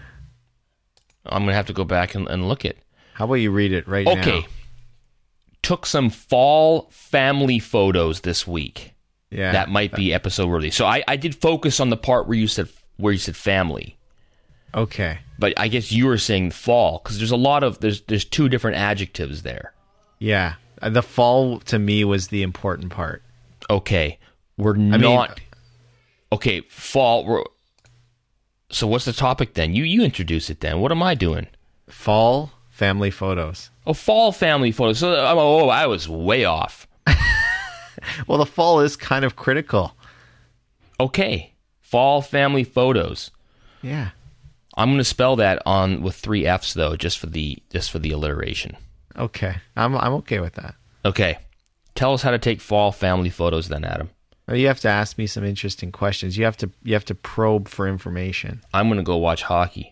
I'm going to have to go back and, and look it. How about you read it right okay. now? Okay. Took some fall family photos this week. Yeah, that might be episode worthy. So I, I did focus on the part where you said where you said family. Okay, but I guess you were saying fall because there's a lot of there's there's two different adjectives there. Yeah, the fall to me was the important part. Okay, we're I not. Mean, okay, fall. We're, so what's the topic then? You you introduce it then. What am I doing? Fall family photos. Oh, fall family photos. So, oh, oh I was way off. Well, the fall is kind of critical. Okay. Fall family photos. Yeah. I'm going to spell that on with three F's though, just for the just for the alliteration. Okay. I'm I'm okay with that. Okay. Tell us how to take fall family photos then, Adam. Well, you have to ask me some interesting questions. You have to you have to probe for information. I'm going to go watch hockey.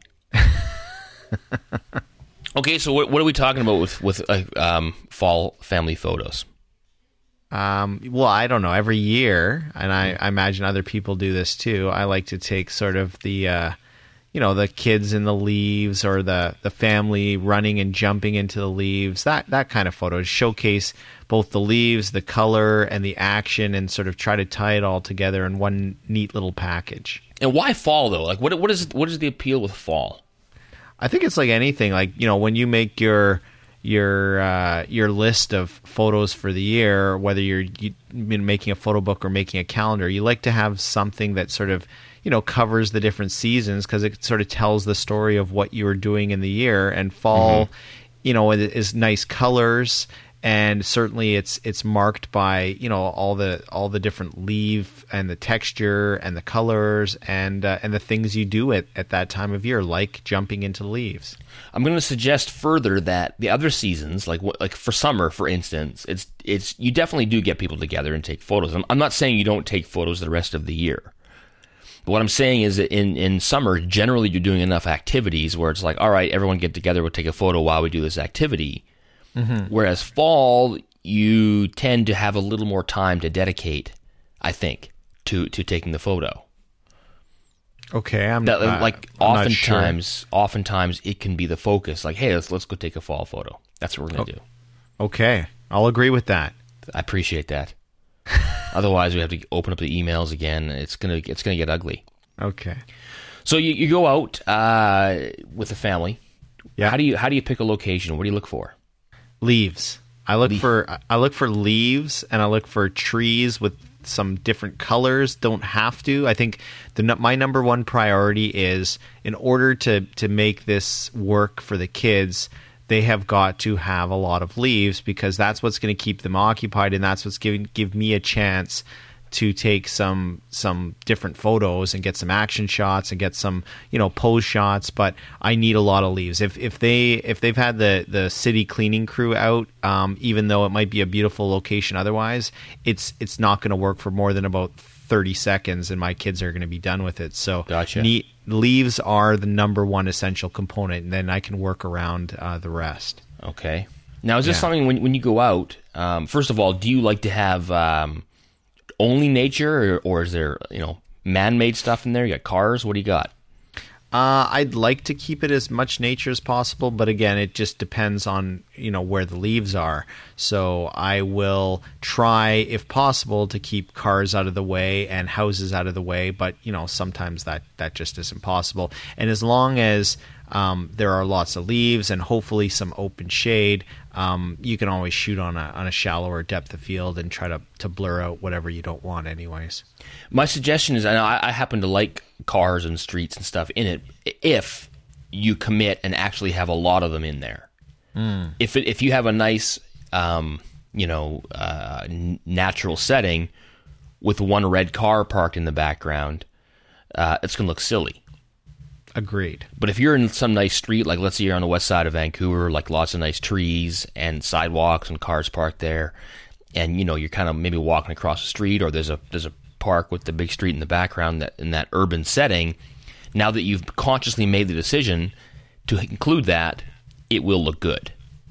Okay, so what, what are we talking about with with uh, um, fall family photos? Um, well, I don't know. Every year, and I, I imagine other people do this too. I like to take sort of the, uh, you know, the kids in the leaves or the, the family running and jumping into the leaves. That that kind of photo. Showcase both the leaves, the color, and the action, and sort of try to tie it all together in one neat little package. And why fall though? Like, what what is what is the appeal with fall? I think it's like anything. Like, you know, when you make your your uh, your list of photos for the year, whether you're you, making a photo book or making a calendar, you like to have something that sort of, you know, covers the different seasons because it sort of tells the story of what you were doing in the year. And fall, mm-hmm. you know, is nice colors and certainly it's it's marked by, you know, all the all the different leaf and the texture and the colors and uh, and the things you do at, at that time of year, like jumping into leaves. I'm going to suggest further that the other seasons, like like for summer, for instance, it's it's you definitely do get people together and take photos. I'm, I'm not saying you don't take photos the rest of the year. But what I'm saying is that in, in summer, generally you're doing enough activities where it's like, all right, everyone get together, we'll take a photo while we do this activity. Mm-hmm. Whereas fall, you tend to have a little more time to dedicate, I think, to, to taking the photo. Okay, I'm that, uh, like I'm oftentimes, sure. oftentimes it can be the focus. Like, hey, let's let's go take a fall photo. That's what we're gonna oh, do. Okay, I'll agree with that. I appreciate that. Otherwise, we have to open up the emails again. It's gonna it's gonna get ugly. Okay. So you, you go out uh, with the family. Yeah. How do you how do you pick a location? What do you look for? Leaves. I look Leaf. for I look for leaves, and I look for trees with some different colors. Don't have to. I think the my number one priority is, in order to to make this work for the kids, they have got to have a lot of leaves, because that's what's going to keep them occupied, and that's what's giving give me a chance to take some some different photos and get some action shots and get some, you know, pose shots. But I need a lot of leaves. If if they if they've had the the city cleaning crew out, um, even though it might be a beautiful location otherwise, it's it's not going to work for more than about thirty seconds, and my kids are going to be done with it. So Gotcha. Neat, leaves are the number one essential component, and then I can work around uh, the rest. Okay. Now, is this Yeah. something when when you go out? Um, first of all, do you like to have um, only nature, or, or is there, you know, man-made stuff in there? You got cars. What do you got? Uh, I'd like to keep it as much nature as possible, but again, it just depends on, you know, where the leaves are. So I will try, if possible, to keep cars out of the way and houses out of the way, but, you know, sometimes that, that just isn't possible. And as long as um, there are lots of leaves and hopefully some open shade, um, you can always shoot on a on a shallower depth of field and try to, to blur out whatever you don't want anyways. My suggestion is, and I, I happen to like cars and streets and stuff in it, if you commit and actually have a lot of them in there. Mm. If it, if you have a nice, um, you know, uh, n- natural setting with one red car parked in the background, uh, it's going to look silly. Agreed. But if you're in some nice street, like let's say you're on the west side of Vancouver, like lots of nice trees and sidewalks and cars parked there, and you know you're kind of maybe walking across the street, or there's a there's a park with the big street in the background, that in that urban setting, now that you've consciously made the decision to include that, it will look good.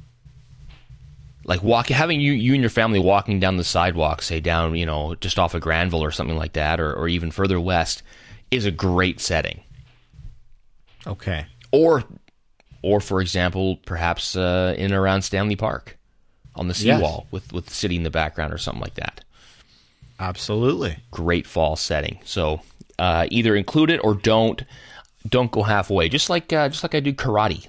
Like walk, having you you and your family walking down the sidewalk, say down, you know, just off of Granville or something like that, or, or even further west, is a great setting. Okay. Or, or for example, perhaps uh, in and around Stanley Park on the seawall, yes, with, with the city in the background or something like that. Absolutely. Great fall setting. So uh, either include it or don't. Don't go halfway. Just like uh, just like I do karate.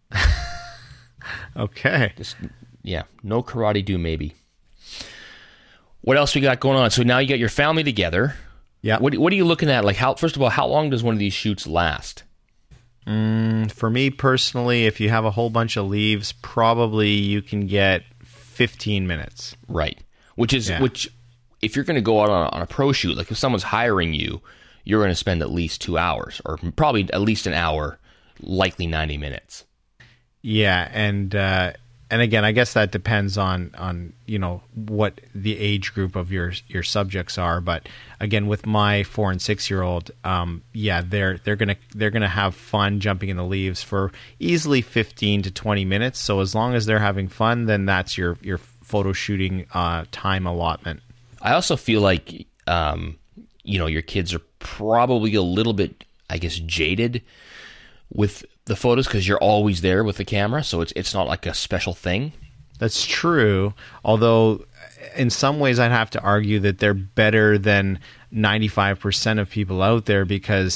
Okay. Just yeah, no karate do maybe. What else we got going on? So now you got your family together. Yeah. What what are you looking at? Like how? First of all, how long does one of these shoots last? Mm, for me personally, if you have a whole bunch of leaves, probably you can get fifteen minutes. Right. Which is, yeah. which, if you're going to go out on a, on a pro shoot, like if someone's hiring you, you're going to spend at least two hours, or probably at least an hour, likely ninety minutes. Yeah. And, uh, and again, I guess that depends on, on, you know, what the age group of your your subjects are. But again, with my four and six year old, um, yeah, they're they're gonna they're gonna have fun jumping in the leaves for easily fifteen to twenty minutes. So as long as they're having fun, then that's your your photo shooting uh, time allotment. I also feel like um, you know, your kids are probably a little bit, I guess, jaded with the photos because you're always there with the camera, so it's it's not like a special thing. That's true. Although, in some ways, I'd have to argue that they're better than ninety-five percent of people out there, because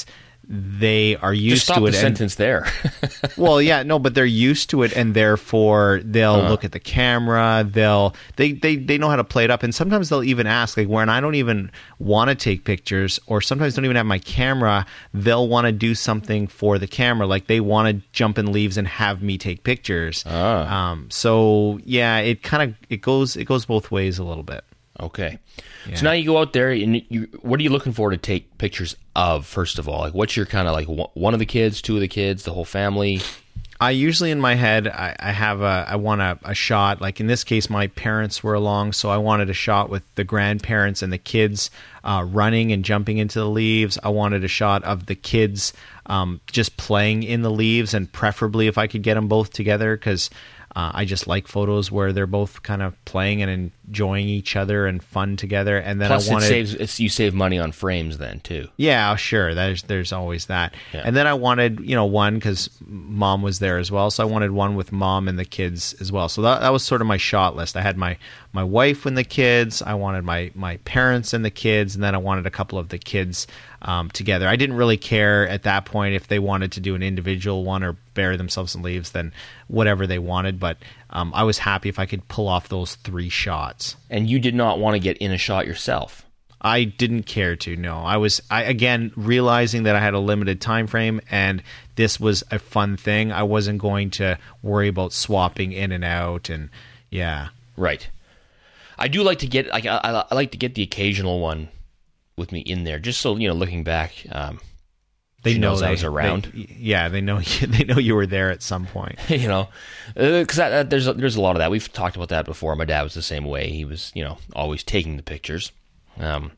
they are used Just stop to the it. sentence there. Well, yeah, no, but they're used to it, and therefore they'll Uh-huh. look at the camera. They'll they, they they know how to play it up, and sometimes they'll even ask, like when I don't even want to take pictures, or sometimes don't even have my camera, they'll want to do something for the camera, like they want to jump in leaves and have me take pictures. Ah. Um, so yeah, it kind of it goes it goes both ways a little bit. Okay. Yeah. So now you go out there and you, what are you looking for to take pictures of, first of all? Like, what's your kind of like one one of the kids, two of the kids, the whole family? I usually in my head, I, I have a, I want a, a shot. Like in this case, my parents were along, so I wanted a shot with the grandparents and the kids uh, running and jumping into the leaves. I wanted a shot of the kids um, just playing in the leaves, and preferably if I could get them both together, because uh, I just like photos where they're both kind of playing and enjoying each other and fun together. And then Plus, I wanted, it saves it's, you save money on frames then too. yeah, sure. There's there's always that. Yeah. And then I wanted, you know, one because mom was there as well, so I wanted one with mom and the kids as well. So that that was sort of my shot list. I had my my wife and the kids. I wanted my my parents and the kids, and then I wanted a couple of the kids um, together. I didn't really care at that point if they wanted to do an individual one or bury themselves in leaves, then whatever they wanted. But um, I was happy if I could pull off those three shots. And you did not want to get in a shot yourself. I didn't care to. No, I was. I again realizing that I had a limited time frame, and this was a fun thing. I wasn't going to worry about swapping in and out, and yeah, Right. I do like to get like I, I like to get the occasional one with me in there, just so you know. Looking back, um, they she know knows they, I was around. They, yeah, they know. You, they know you were there at some point. you know, because there's a, there's a lot of that. We've talked about that before. My dad was the same way. He was, you know, always taking the pictures. Um,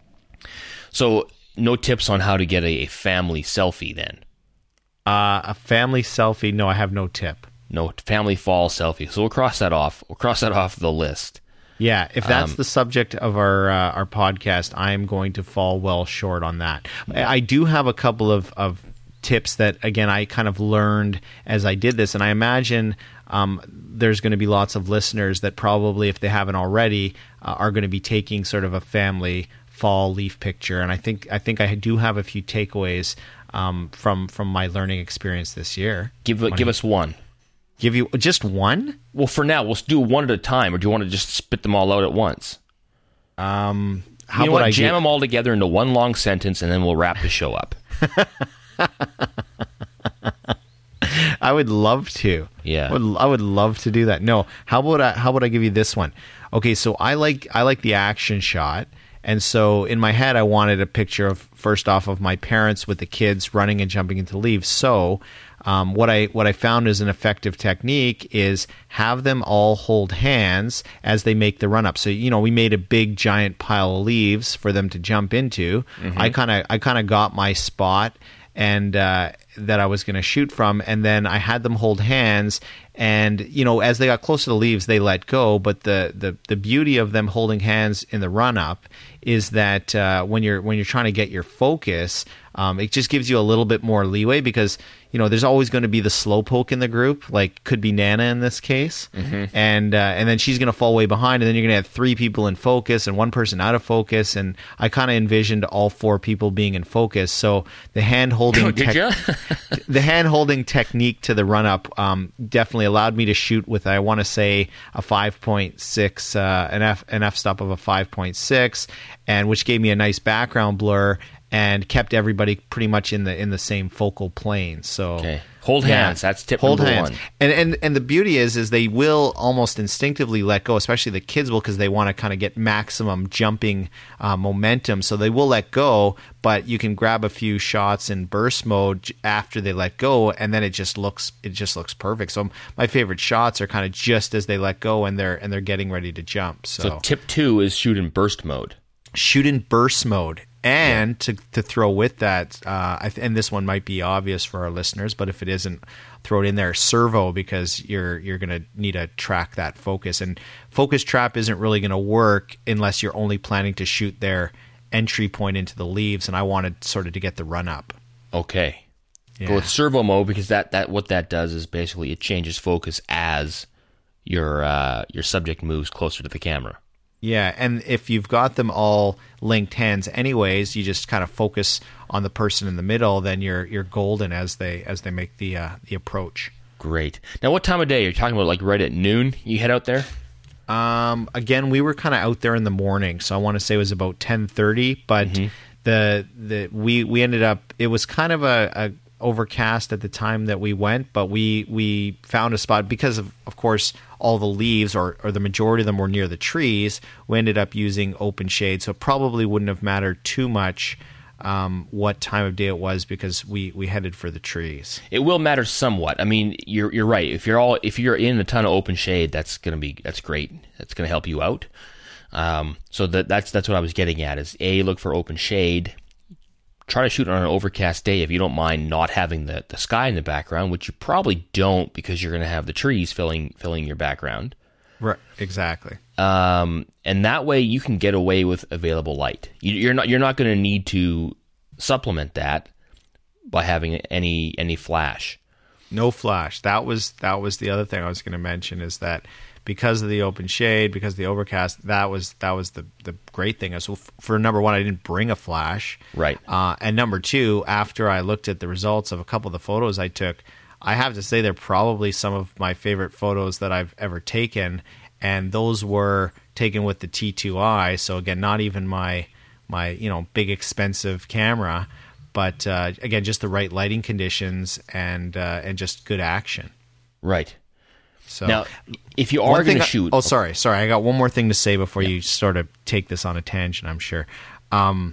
so no tips on how to get a, a family selfie then. Uh, a family selfie? No, I have no tip. No family fall selfie. So we'll cross that off. We'll cross that off the list. Yeah, if that's Um, the subject of our uh, our podcast, I am going to fall well short on that. I I do have a couple of, of tips that, again, I kind of learned as I did this, and I imagine um, there's going to be lots of listeners that probably, if they haven't already, uh, are going to be taking sort of a family fall leaf picture. And I think I think I do have a few takeaways um, from from my learning experience this year. Give give us one. Give you just one? Well, for now, we'll do one at a time, or do you want to just spit them all out at once? Um, how you know about what? I Jam give- them all together into one long sentence, and then we'll wrap the show up. I would love to. Yeah. I would, I would love to do that. No, how about I, how about I give you this one? Okay, so I like I like the action shot, and so in my head I wanted a picture of, first off, of my parents with the kids running and jumping into leaves. So um, what I what I found is an effective technique is have them all hold hands as they make the run up. So you know we made a big giant pile of leaves for them to jump into. Mm-hmm. I kind of I kind of got my spot and uh, that I was going to shoot from, and then I had them hold hands. And you know, as they got close to the leaves, they let go. But the the, the beauty of them holding hands in the run up is that uh, when you're when you're trying to get your focus, um, it just gives you a little bit more leeway because you know there's always going to be the slowpoke in the group, like could be Nana in this case, Mm-hmm. and uh, and then she's going to fall way behind, and then you're going to have three people in focus and one person out of focus. And I kind of envisioned all four people being in focus. So the hand holding Did ya? the hand holding technique to the run up um, definitely allowed me to shoot with, I want to say, a five point six, uh, an f an f stop of a five point six, and which gave me a nice background blur and kept everybody pretty much in the in the same focal plane. So Okay. Hold yeah. hands. That's tip Hold number hands. one. And and and the beauty is is they will almost instinctively let go, especially the kids will, because they want to kind of get maximum jumping uh, momentum. So they will let go, but you can grab a few shots in burst mode j- after they let go, and then it just looks it just looks perfect. So my favorite shots are kind of just as they let go and they're and they're getting ready to jump. So, So tip two is shoot in burst mode. shoot in burst mode. And to to throw with that, uh, I th- and this one might be obvious for our listeners, but if it isn't, throw it in there, servo, because you're you're going to need to track that focus. And focus trap isn't really going to work unless you're only planning to shoot their entry point into the leaves. And I wanted sort of to get the run up. Okay. Yeah. Go with servo mode because that, that what that does is basically it changes focus as your uh, your subject moves closer to the camera. Yeah, and if you've got them all linked hands anyways, you just kind of focus on the person in the middle, then you're you're golden as they as they make the uh, the approach. Great. Now, what time of day? You're talking about like right at noon you head out there? Um, again, we were kind of out there in the morning, so I want to say it was about ten thirty, but mm-hmm. the the we we ended up, it was kind of a, a overcast at the time that we went, but we we found a spot because of of course all the leaves or or the majority of them were near the trees. We ended up using open shade, so it probably wouldn't have mattered too much um what time of day it was because we we headed for the trees. It will matter somewhat. I mean, you're you're right. If you're all if you're in a ton of open shade, that's gonna be that's great. That's gonna help you out. Um, so that that's that's what I was getting at. Is A, look for open shade. Try to shoot on an overcast day if you don't mind not having the, the sky in the background, which you probably don't because you're going to have the trees filling filling your background. Right, exactly. Um, and that way you can get away with available light. You, you're not you're not going to need to supplement that by having any any flash. No flash. That was that was the other thing I was going to mention is that because of the open shade, because of the overcast, that was that was the, the great thing. So for number one, I didn't bring a flash. Right. Uh, and number two, after I looked at the results of a couple of the photos I took, I have to say they're probably some of my favorite photos that I've ever taken. And those were taken with the T two I. So again, not even my my you know big expensive camera, but uh, again, just the right lighting conditions and uh, and just good action. Right. So now, if you are going to shoot... Oh, sorry. Sorry. I got one more thing to say before yeah. you sort of take this on a tangent, I'm sure. Um,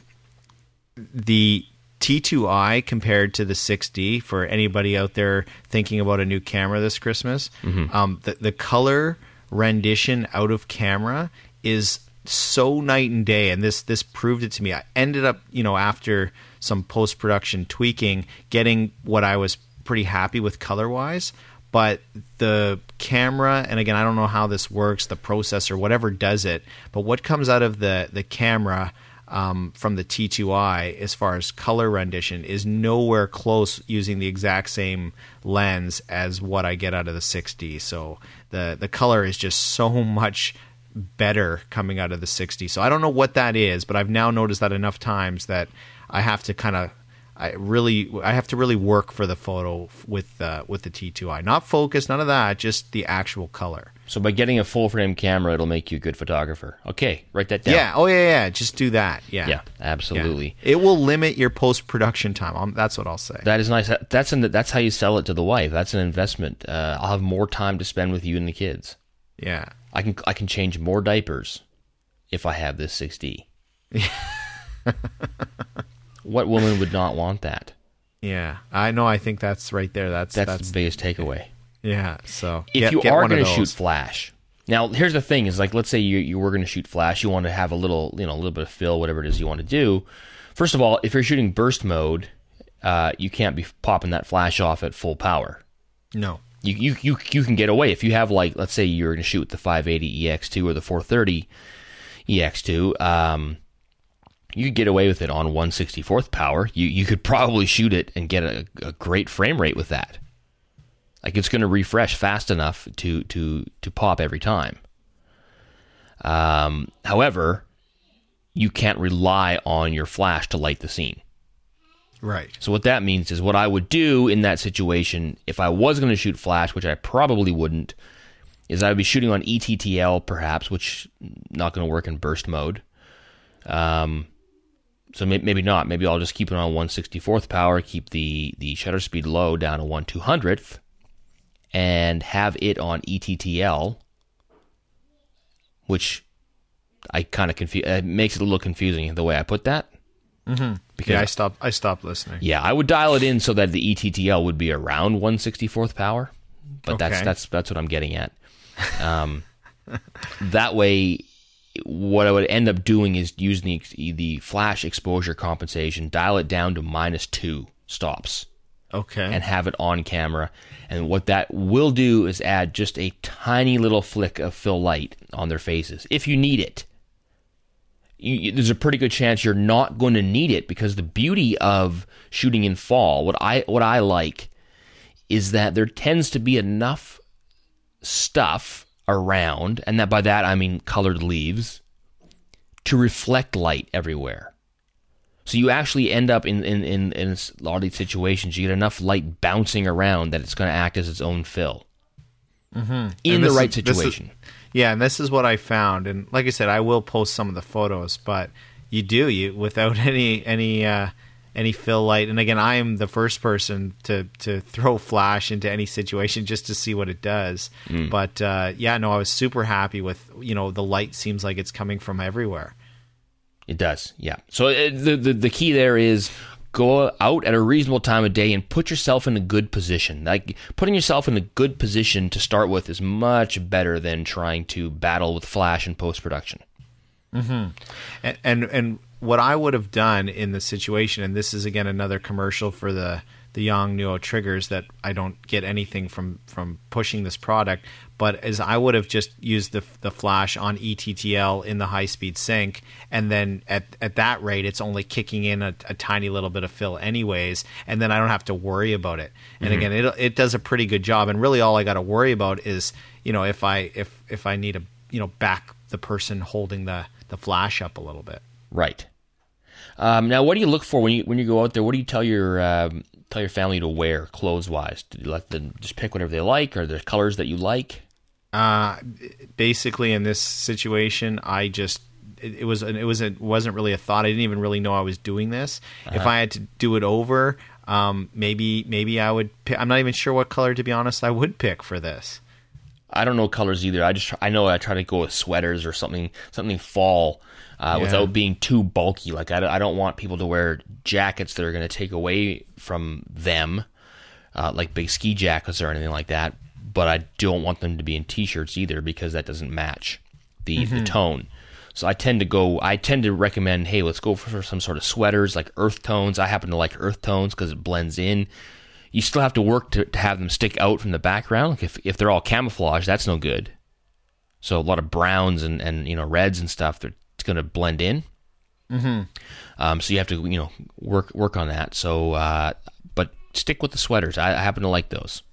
the T two I compared to the six D, for anybody out there thinking about a new camera this Christmas, mm-hmm. um, the, the color rendition out of camera is so night and day, and this this proved it to me. I ended up, you know, after some post-production tweaking, getting what I was pretty happy with color-wise. But the camera, and again, I don't know how this works, the processor, whatever does it, but what comes out of the, the camera um, from the T two I as far as color rendition is nowhere close using the exact same lens as what I get out of the six D. So the, the color is just so much better coming out of the six D. So I don't know what that is, but I've now noticed that enough times that I have to kind of I really, I have to really work for the photo with uh, with the T two I. Not focus, none of that, just the actual color. So by getting a full frame camera, it'll make you a good photographer. Okay, write that down. Yeah. Oh yeah, yeah. Just do that. Yeah. Yeah. Absolutely. Yeah. It will limit your post production time. Um, that's what I'll say. That is nice. That's an, that's how you sell it to the wife. That's an investment. Uh, I'll have more time to spend with you and the kids. Yeah. I can I can change more diapers if I have this six D. What woman would not want that? Yeah, I know. I think that's right there. That's that's, that's the biggest takeaway. Yeah. So if get, you get are going to those. shoot flash, now here's the thing: is like let's say you you were going to shoot flash, you want to have a little you know a little bit of fill, whatever it is you want to do. First of all, if you're shooting burst mode, uh, you can't be popping that flash off at full power. No. You you you you can get away if you have like let's say you're going to shoot with the five eighty E X two or the four thirty E X two. Um, You could get away with it on one sixty-fourth power. You you could probably shoot it and get a, a great frame rate with that. Like it's going to refresh fast enough to to to pop every time. Um, however, you can't rely on your flash to light the scene. Right. So what that means is what I would do in that situation, if I was going to shoot flash, which I probably wouldn't, is I would be shooting on E T T L perhaps, which not going to work in burst mode. Um. So maybe not. Maybe I'll just keep it on one sixty-fourth power, keep the, the shutter speed low down to one two hundredth, and have it on E T T L, which I kind of confuse. It makes it a little confusing the way I put that. Mm-hmm. Because yeah, I stopped. I stopped listening. Yeah, I would dial it in so that the E T T L would be around one sixty-fourth power, but okay. that's that's that's what I'm getting at. Um, that way. What I would end up doing is using the, the flash exposure compensation, dial it down to minus two stops. Okay. And have it on camera. And what that will do is add just a tiny little flick of fill light on their faces, if you need it. You, there's a pretty good chance you're not going to need it because the beauty of shooting in fall, what I what I like, is that there tends to be enough stuff around, and that by that I mean colored leaves, to reflect light everywhere. So you actually end up in, in, in, in a lot of these situations, you get enough light bouncing around that it's going to act as its own fill. Mm-hmm. In the right is, situation. Is, yeah, and this is what I found. And like I said, I will post some of the photos, but you do, you without any any uh, any fill light. And again, I am the first person to, to throw flash into any situation just to see what it does. Mm. But uh, yeah, no, I was super happy with, you know, the light seems like it's coming from everywhere. It does, yeah. So uh, the, the the key there is go out at a reasonable time of day and put yourself in a good position. Like putting yourself in a good position to start with is much better than trying to battle with flash in post production. Mm-hmm. And, and and what I would have done in the situation, and this is again another commercial for the the Yongnuo triggers that I don't get anything from from pushing this product, but as I would have just used the the flash on E T T L in the high speed sync, and then at at that rate it's only kicking in a, a tiny little bit of fill anyways, and then I don't have to worry about it. And mm-hmm. again, it it does a pretty good job, and really all I got to worry about is, you know, if I if if I need to, you know, back the person holding the the flash up a little bit. Right. Um, now, what do you look for when you when you go out there? What do you tell your um, tell your family to wear clothes wise? Do you let them just pick whatever they like, or are there colors that you like? Uh, basically, in this situation, I just it, it was it was it wasn't really a thought. I didn't even really know I was doing this. Uh-huh. If I had to do it over, um, maybe maybe I would. Pick, I'm not even sure what color, to be honest, I would pick for this. I don't know colors either. I just I know I try to go with sweaters or something something fall uh, yeah. without being too bulky. Like I, I don't want people to wear jackets that are going to take away from them, uh, like big ski jackets or anything like that. But I don't want them to be in t-shirts either, because that doesn't match the, mm-hmm. the tone. So I tend to go. I tend to recommend, hey, let's go for some sort of sweaters like earth tones. I happen to like earth tones because it blends in. You still have to work to, to have them stick out from the background. Like if if they're all camouflage, that's no good. So a lot of browns and, and you know reds and stuff, they're it's going to blend in. Mm-hmm. Um, so you have to you know work work on that. So, uh, but stick with the sweaters. I, I happen to like those.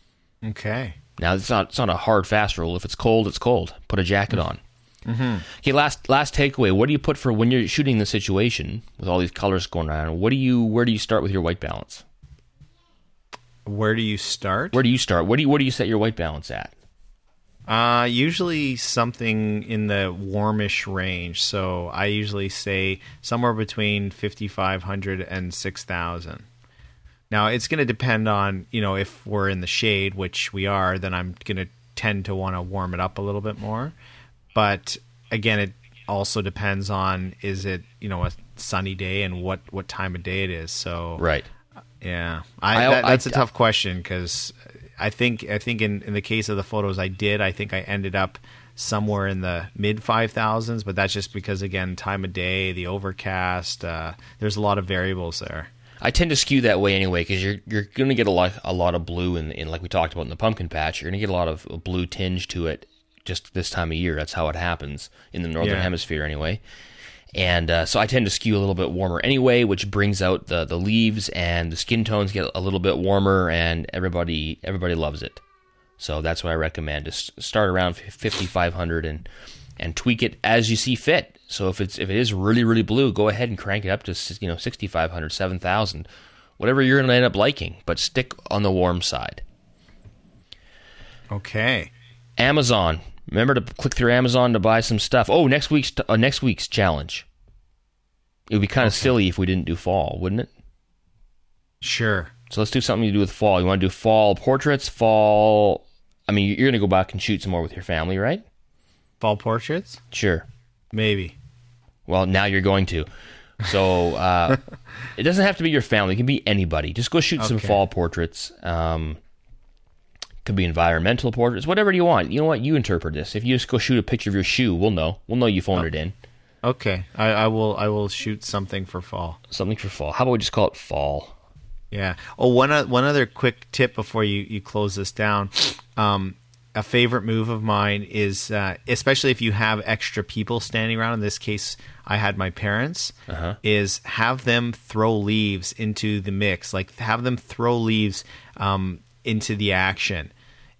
Okay. Now it's not it's not a hard fast rule. If it's cold, it's cold. Put a jacket on. Mm-hmm. Okay. Last last takeaway. What do you put for when you're shooting the situation with all these colors going around? What do you where do you start with your white balance? Where do you start? Where do you start? What do you where do you set your white balance at? Uh, usually something in the warmish range. So I usually say somewhere between fifty-five hundred and six thousand. Now it's going to depend on, you know, if we're in the shade, which we are, then I'm going to tend to want to warm it up a little bit more. But again, it also depends on, is it, you know, a sunny day and what, what time of day it is. So right. Yeah, I, I, that, that's I, a tough question, because I think I think in, in the case of the photos I did, I think I ended up somewhere in the mid five thousands, but that's just because, again, time of day, the overcast, uh, there's a lot of variables there. I tend to skew that way anyway, because you're you're going to get a lot a lot of blue in, in like we talked about in the pumpkin patch. You're going to get a lot of blue tinge to it just this time of year. That's how it happens in the northern yeah. hemisphere anyway. And uh, so I tend to skew a little bit warmer anyway, which brings out the, the leaves, and the skin tones get a little bit warmer, and everybody everybody loves it. So that's what I recommend. Just start around fifty-five hundred and and tweak it as you see fit. So if it's if it is really really blue, go ahead and crank it up to you know sixty-five hundred, seven thousand, whatever you're going to end up liking. But stick on the warm side. Okay. Amazon. Remember to click through Amazon to buy some stuff. Oh, next week's uh, next week's challenge. It would be kind of okay. silly if we didn't do fall, wouldn't it? Sure. So let's do something to do with fall. You want to do fall portraits, fall... I mean, you're going to go back and shoot some more with your family, right? Fall portraits? Sure. Maybe. Well, now you're going to. So uh, it doesn't have to be your family. It can be anybody. Just go shoot okay. some fall portraits. Um, could be environmental portraits, whatever you want. You know what? You interpret this. If you just go shoot a picture of your shoe, we'll know. We'll know you phoned oh. it in. Okay, I, I will. I will shoot something for fall. Something for fall. How about we just call it fall? Yeah. Oh, one uh, one other quick tip before you, you close this down. Um, a favorite move of mine is, uh, especially if you have extra people standing around. In this case, I had my parents. Uh-huh. Is have them throw leaves into the mix. Like have them throw leaves um, into the action.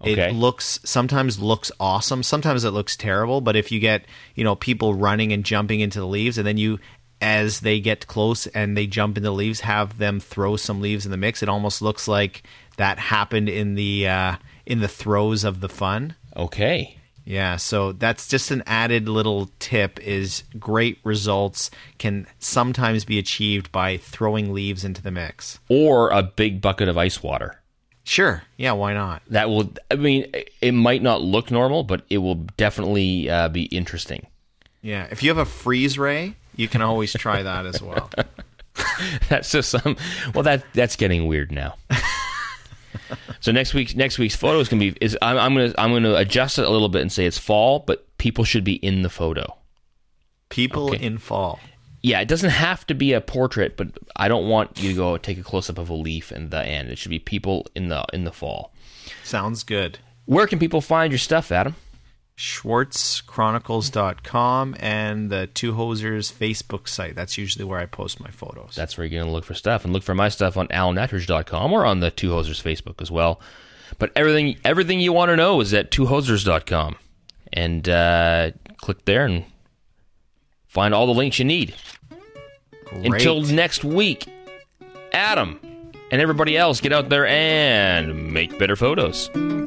Okay. It looks sometimes looks awesome, sometimes it looks terrible. But if you get you know people running and jumping into the leaves, and then you, as they get close and they jump in the leaves, have them throw some leaves in the mix, it almost looks like that happened in the uh, in the throes of the fun. Okay. Yeah, so that's just an added little tip, is great results can sometimes be achieved by throwing leaves into the mix. Or a big bucket of ice water. Sure. Yeah, why not? That will, I mean, it might not look normal, but it will definitely uh, be interesting. Yeah, if you have a freeze ray, you can always try that as well. That's just some, well, that that's getting weird now. So next week's next week's photo is gonna be is I'm, I'm gonna I'm gonna adjust it a little bit and say it's fall, but people should be in the photo. People Okay. in fall. Yeah, it doesn't have to be a portrait, but I don't want you to go take a close up of a leaf in the end. It should be people in the in the fall. Sounds good. Where can people find your stuff, Adam? Schwartz Chronicles dot com and the Two Hosers Facebook site. That's usually where I post my photos. That's where you're going to look for stuff. And look for my stuff on alan attridge dot com or on the Two Hosers Facebook as well. But everything everything you want to know is at two hosers dot com. And uh, click there and find all the links you need. Great. Until next week, Adam and everybody else, get out there and make better photos.